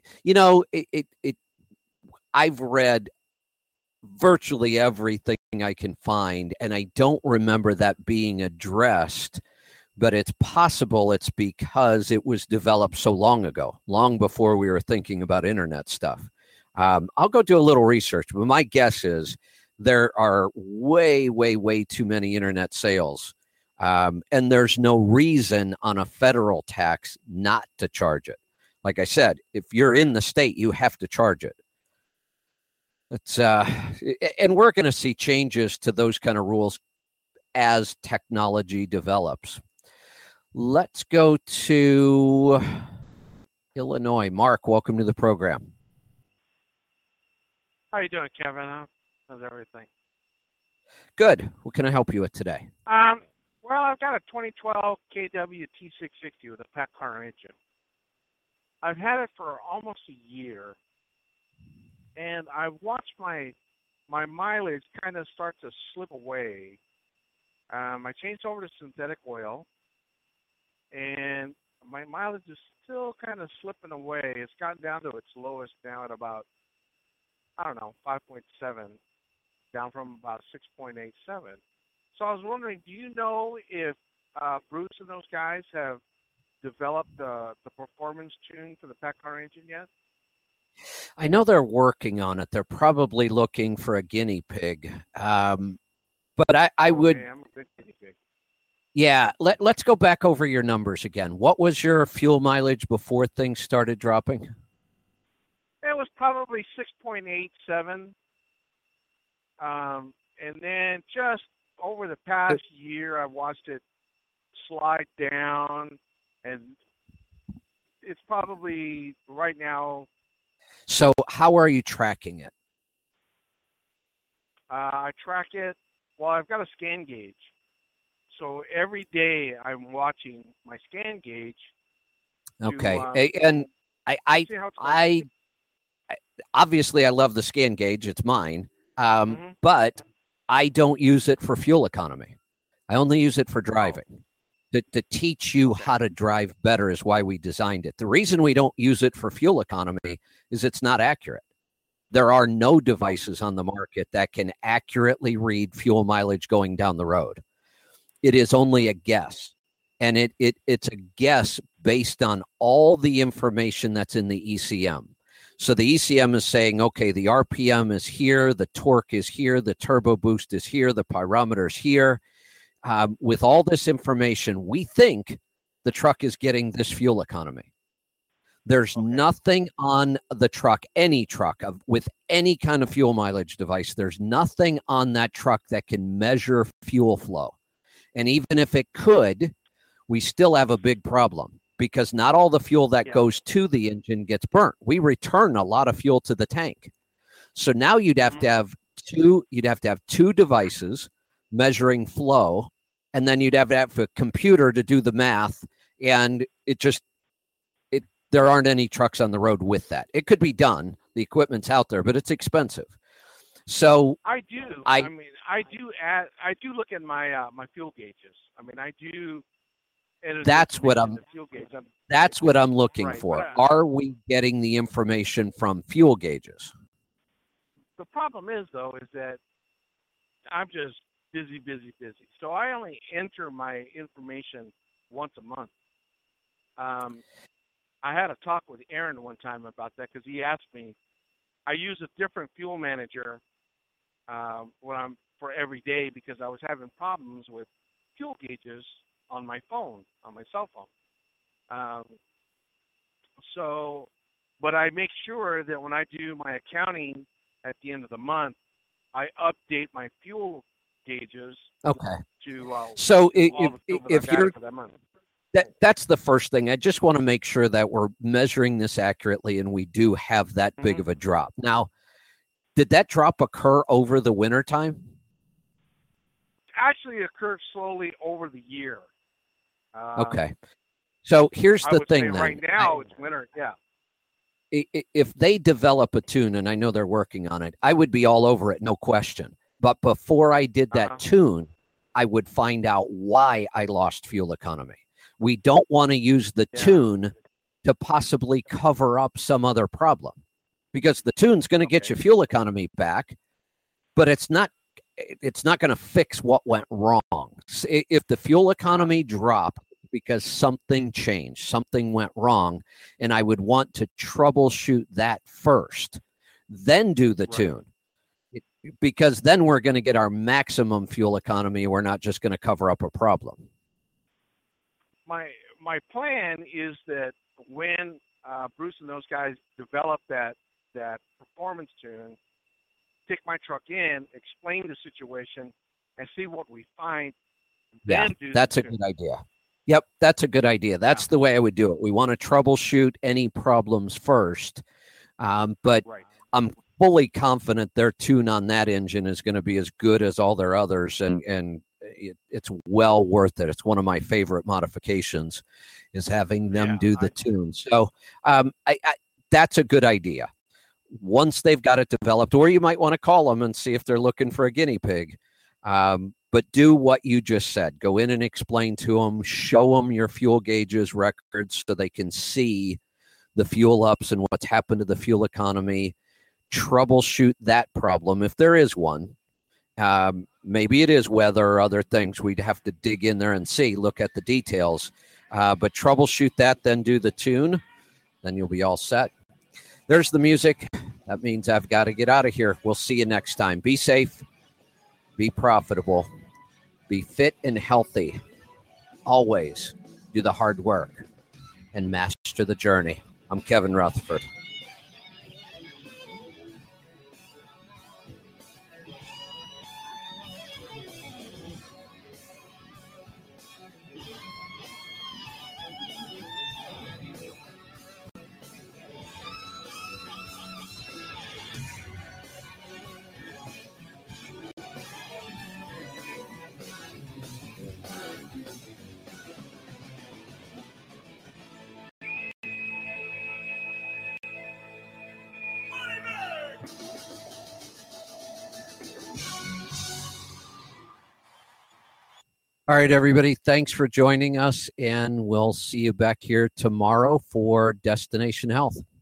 I've read virtually everything I can find, and I don't remember that being addressed, but it's possible it's because it was developed so long ago, long before we were thinking about internet stuff. I'll go do a little research, but my guess is there are way, way, way too many internet sales, and there's no reason on a federal tax not to charge it. Like I said, if you're in the state, you have to charge it. It's and we're going to see changes to those kind of rules as technology develops. Let's go to Illinois. Mark, welcome to the program. How you doing, Kevin? How's everything? Good. What can I help you with today? Well, I've got a 2012 KW T660 with a Pack car engine. I've had it for almost a year. And I've watched my mileage kind of start to slip away. I changed over to synthetic oil, and my mileage is still kind of slipping away. It's gotten down to its lowest now at about, 5.7, down from about 6.87. So I was wondering, do you know if Bruce and those guys have developed the performance tune for the Pack car engine yet? I know they're working on it. They're probably looking for a guinea pig. But I would. I'm a big guinea pig. Yeah, let's go back over your numbers again. What was your fuel mileage before things started dropping? It was probably 6.87. And then just over the past year, I watched it slide down, and it's probably right now. So how are you tracking it? I track it. Well, I've got a scan gauge. So every day I'm watching my scan gauge. Okay. And I obviously I love the scan gauge. It's mine. But I don't use it for fuel economy. I only use it for driving. To teach you how to drive better is why we designed it. The reason we don't use it for fuel economy is it's not accurate. There are no devices on the market that can accurately read fuel mileage going down the road. It is only a guess. And it's a guess based on all the information that's in the ECM. So the ECM is saying, okay, the RPM is here, the torque is here, the turbo boost is here, the pyrometer is here. With all this information, we think the truck is getting this fuel economy. There's nothing on the truck, any truck with any kind of fuel mileage device. There's nothing on that truck that can measure fuel flow. And even if it could, we still have a big problem because not all the fuel that goes to the engine gets burnt. We return a lot of fuel to the tank. So now you'd have to have two devices measuring flow, and then you'd have to have a computer to do the math. And there aren't any trucks on the road with that. It could be done. The equipment's out there, but it's expensive. So I do look at my my fuel gauges. I mean, I do. That's what I'm looking Right, for. but, Are we getting the information from fuel gauges? The problem is, though, is that I'm just busy. So I only enter my information once a month. I had a talk with Aaron one time about that because he asked me. I use a different fuel manager for every day because I was having problems with fuel gauges on my phone, on my cell phone. But I make sure that when I do my accounting at the end of the month, I update my fuel gauges. Okay. To So if you're for that month. that's the first thing. I just want to make sure that we're measuring this accurately and we do have that big of a drop. Now, did that drop occur over the winter time? Actually occurred slowly over the year. Okay. So here's I the would thing say then. right now it's winter, yeah. If they develop a tune, and I know they're working on it, I would be all over it, no question. But before I did that tune, I would find out why I lost fuel economy. We don't want to use the tune to possibly cover up some other problem because the tune's going to get your fuel economy back, but it's not going to fix what went wrong. If the fuel economy dropped because something changed, something went wrong, and I would want to troubleshoot that first, then do the tune. Because then we're going to get our maximum fuel economy. We're not just going to cover up a problem. My plan is that when Bruce and those guys develop that performance tune, take my truck in, explain the situation, and see what we find. Yeah, that's a good idea. Yep, that's a good idea. That's the way I would do it. We want to troubleshoot any problems first, but I'm fully confident their tune on that engine is going to be as good as all their others, and it's well worth it. It's one of my favorite modifications is having them do the tune. So that's a good idea. Once they've got it developed, or you might want to call them and see if they're looking for a guinea pig. But do what you just said. Go in and explain to them, show them your fuel gauges records so they can see the fuel ups and what's happened to the fuel economy. Troubleshoot that problem if there is one. Maybe it is weather or other things. We'd have to dig in there and see, look at the details. But troubleshoot that, then do the tune. Then you'll be all set. There's the music. That means I've got to get out of here. We'll see you next time. Be safe. Be profitable. Be fit and healthy. Always do the hard work and master the journey. I'm Kevin Rutherford. All right, everybody. Thanks for joining us, and we'll see you back here tomorrow for Destination Health.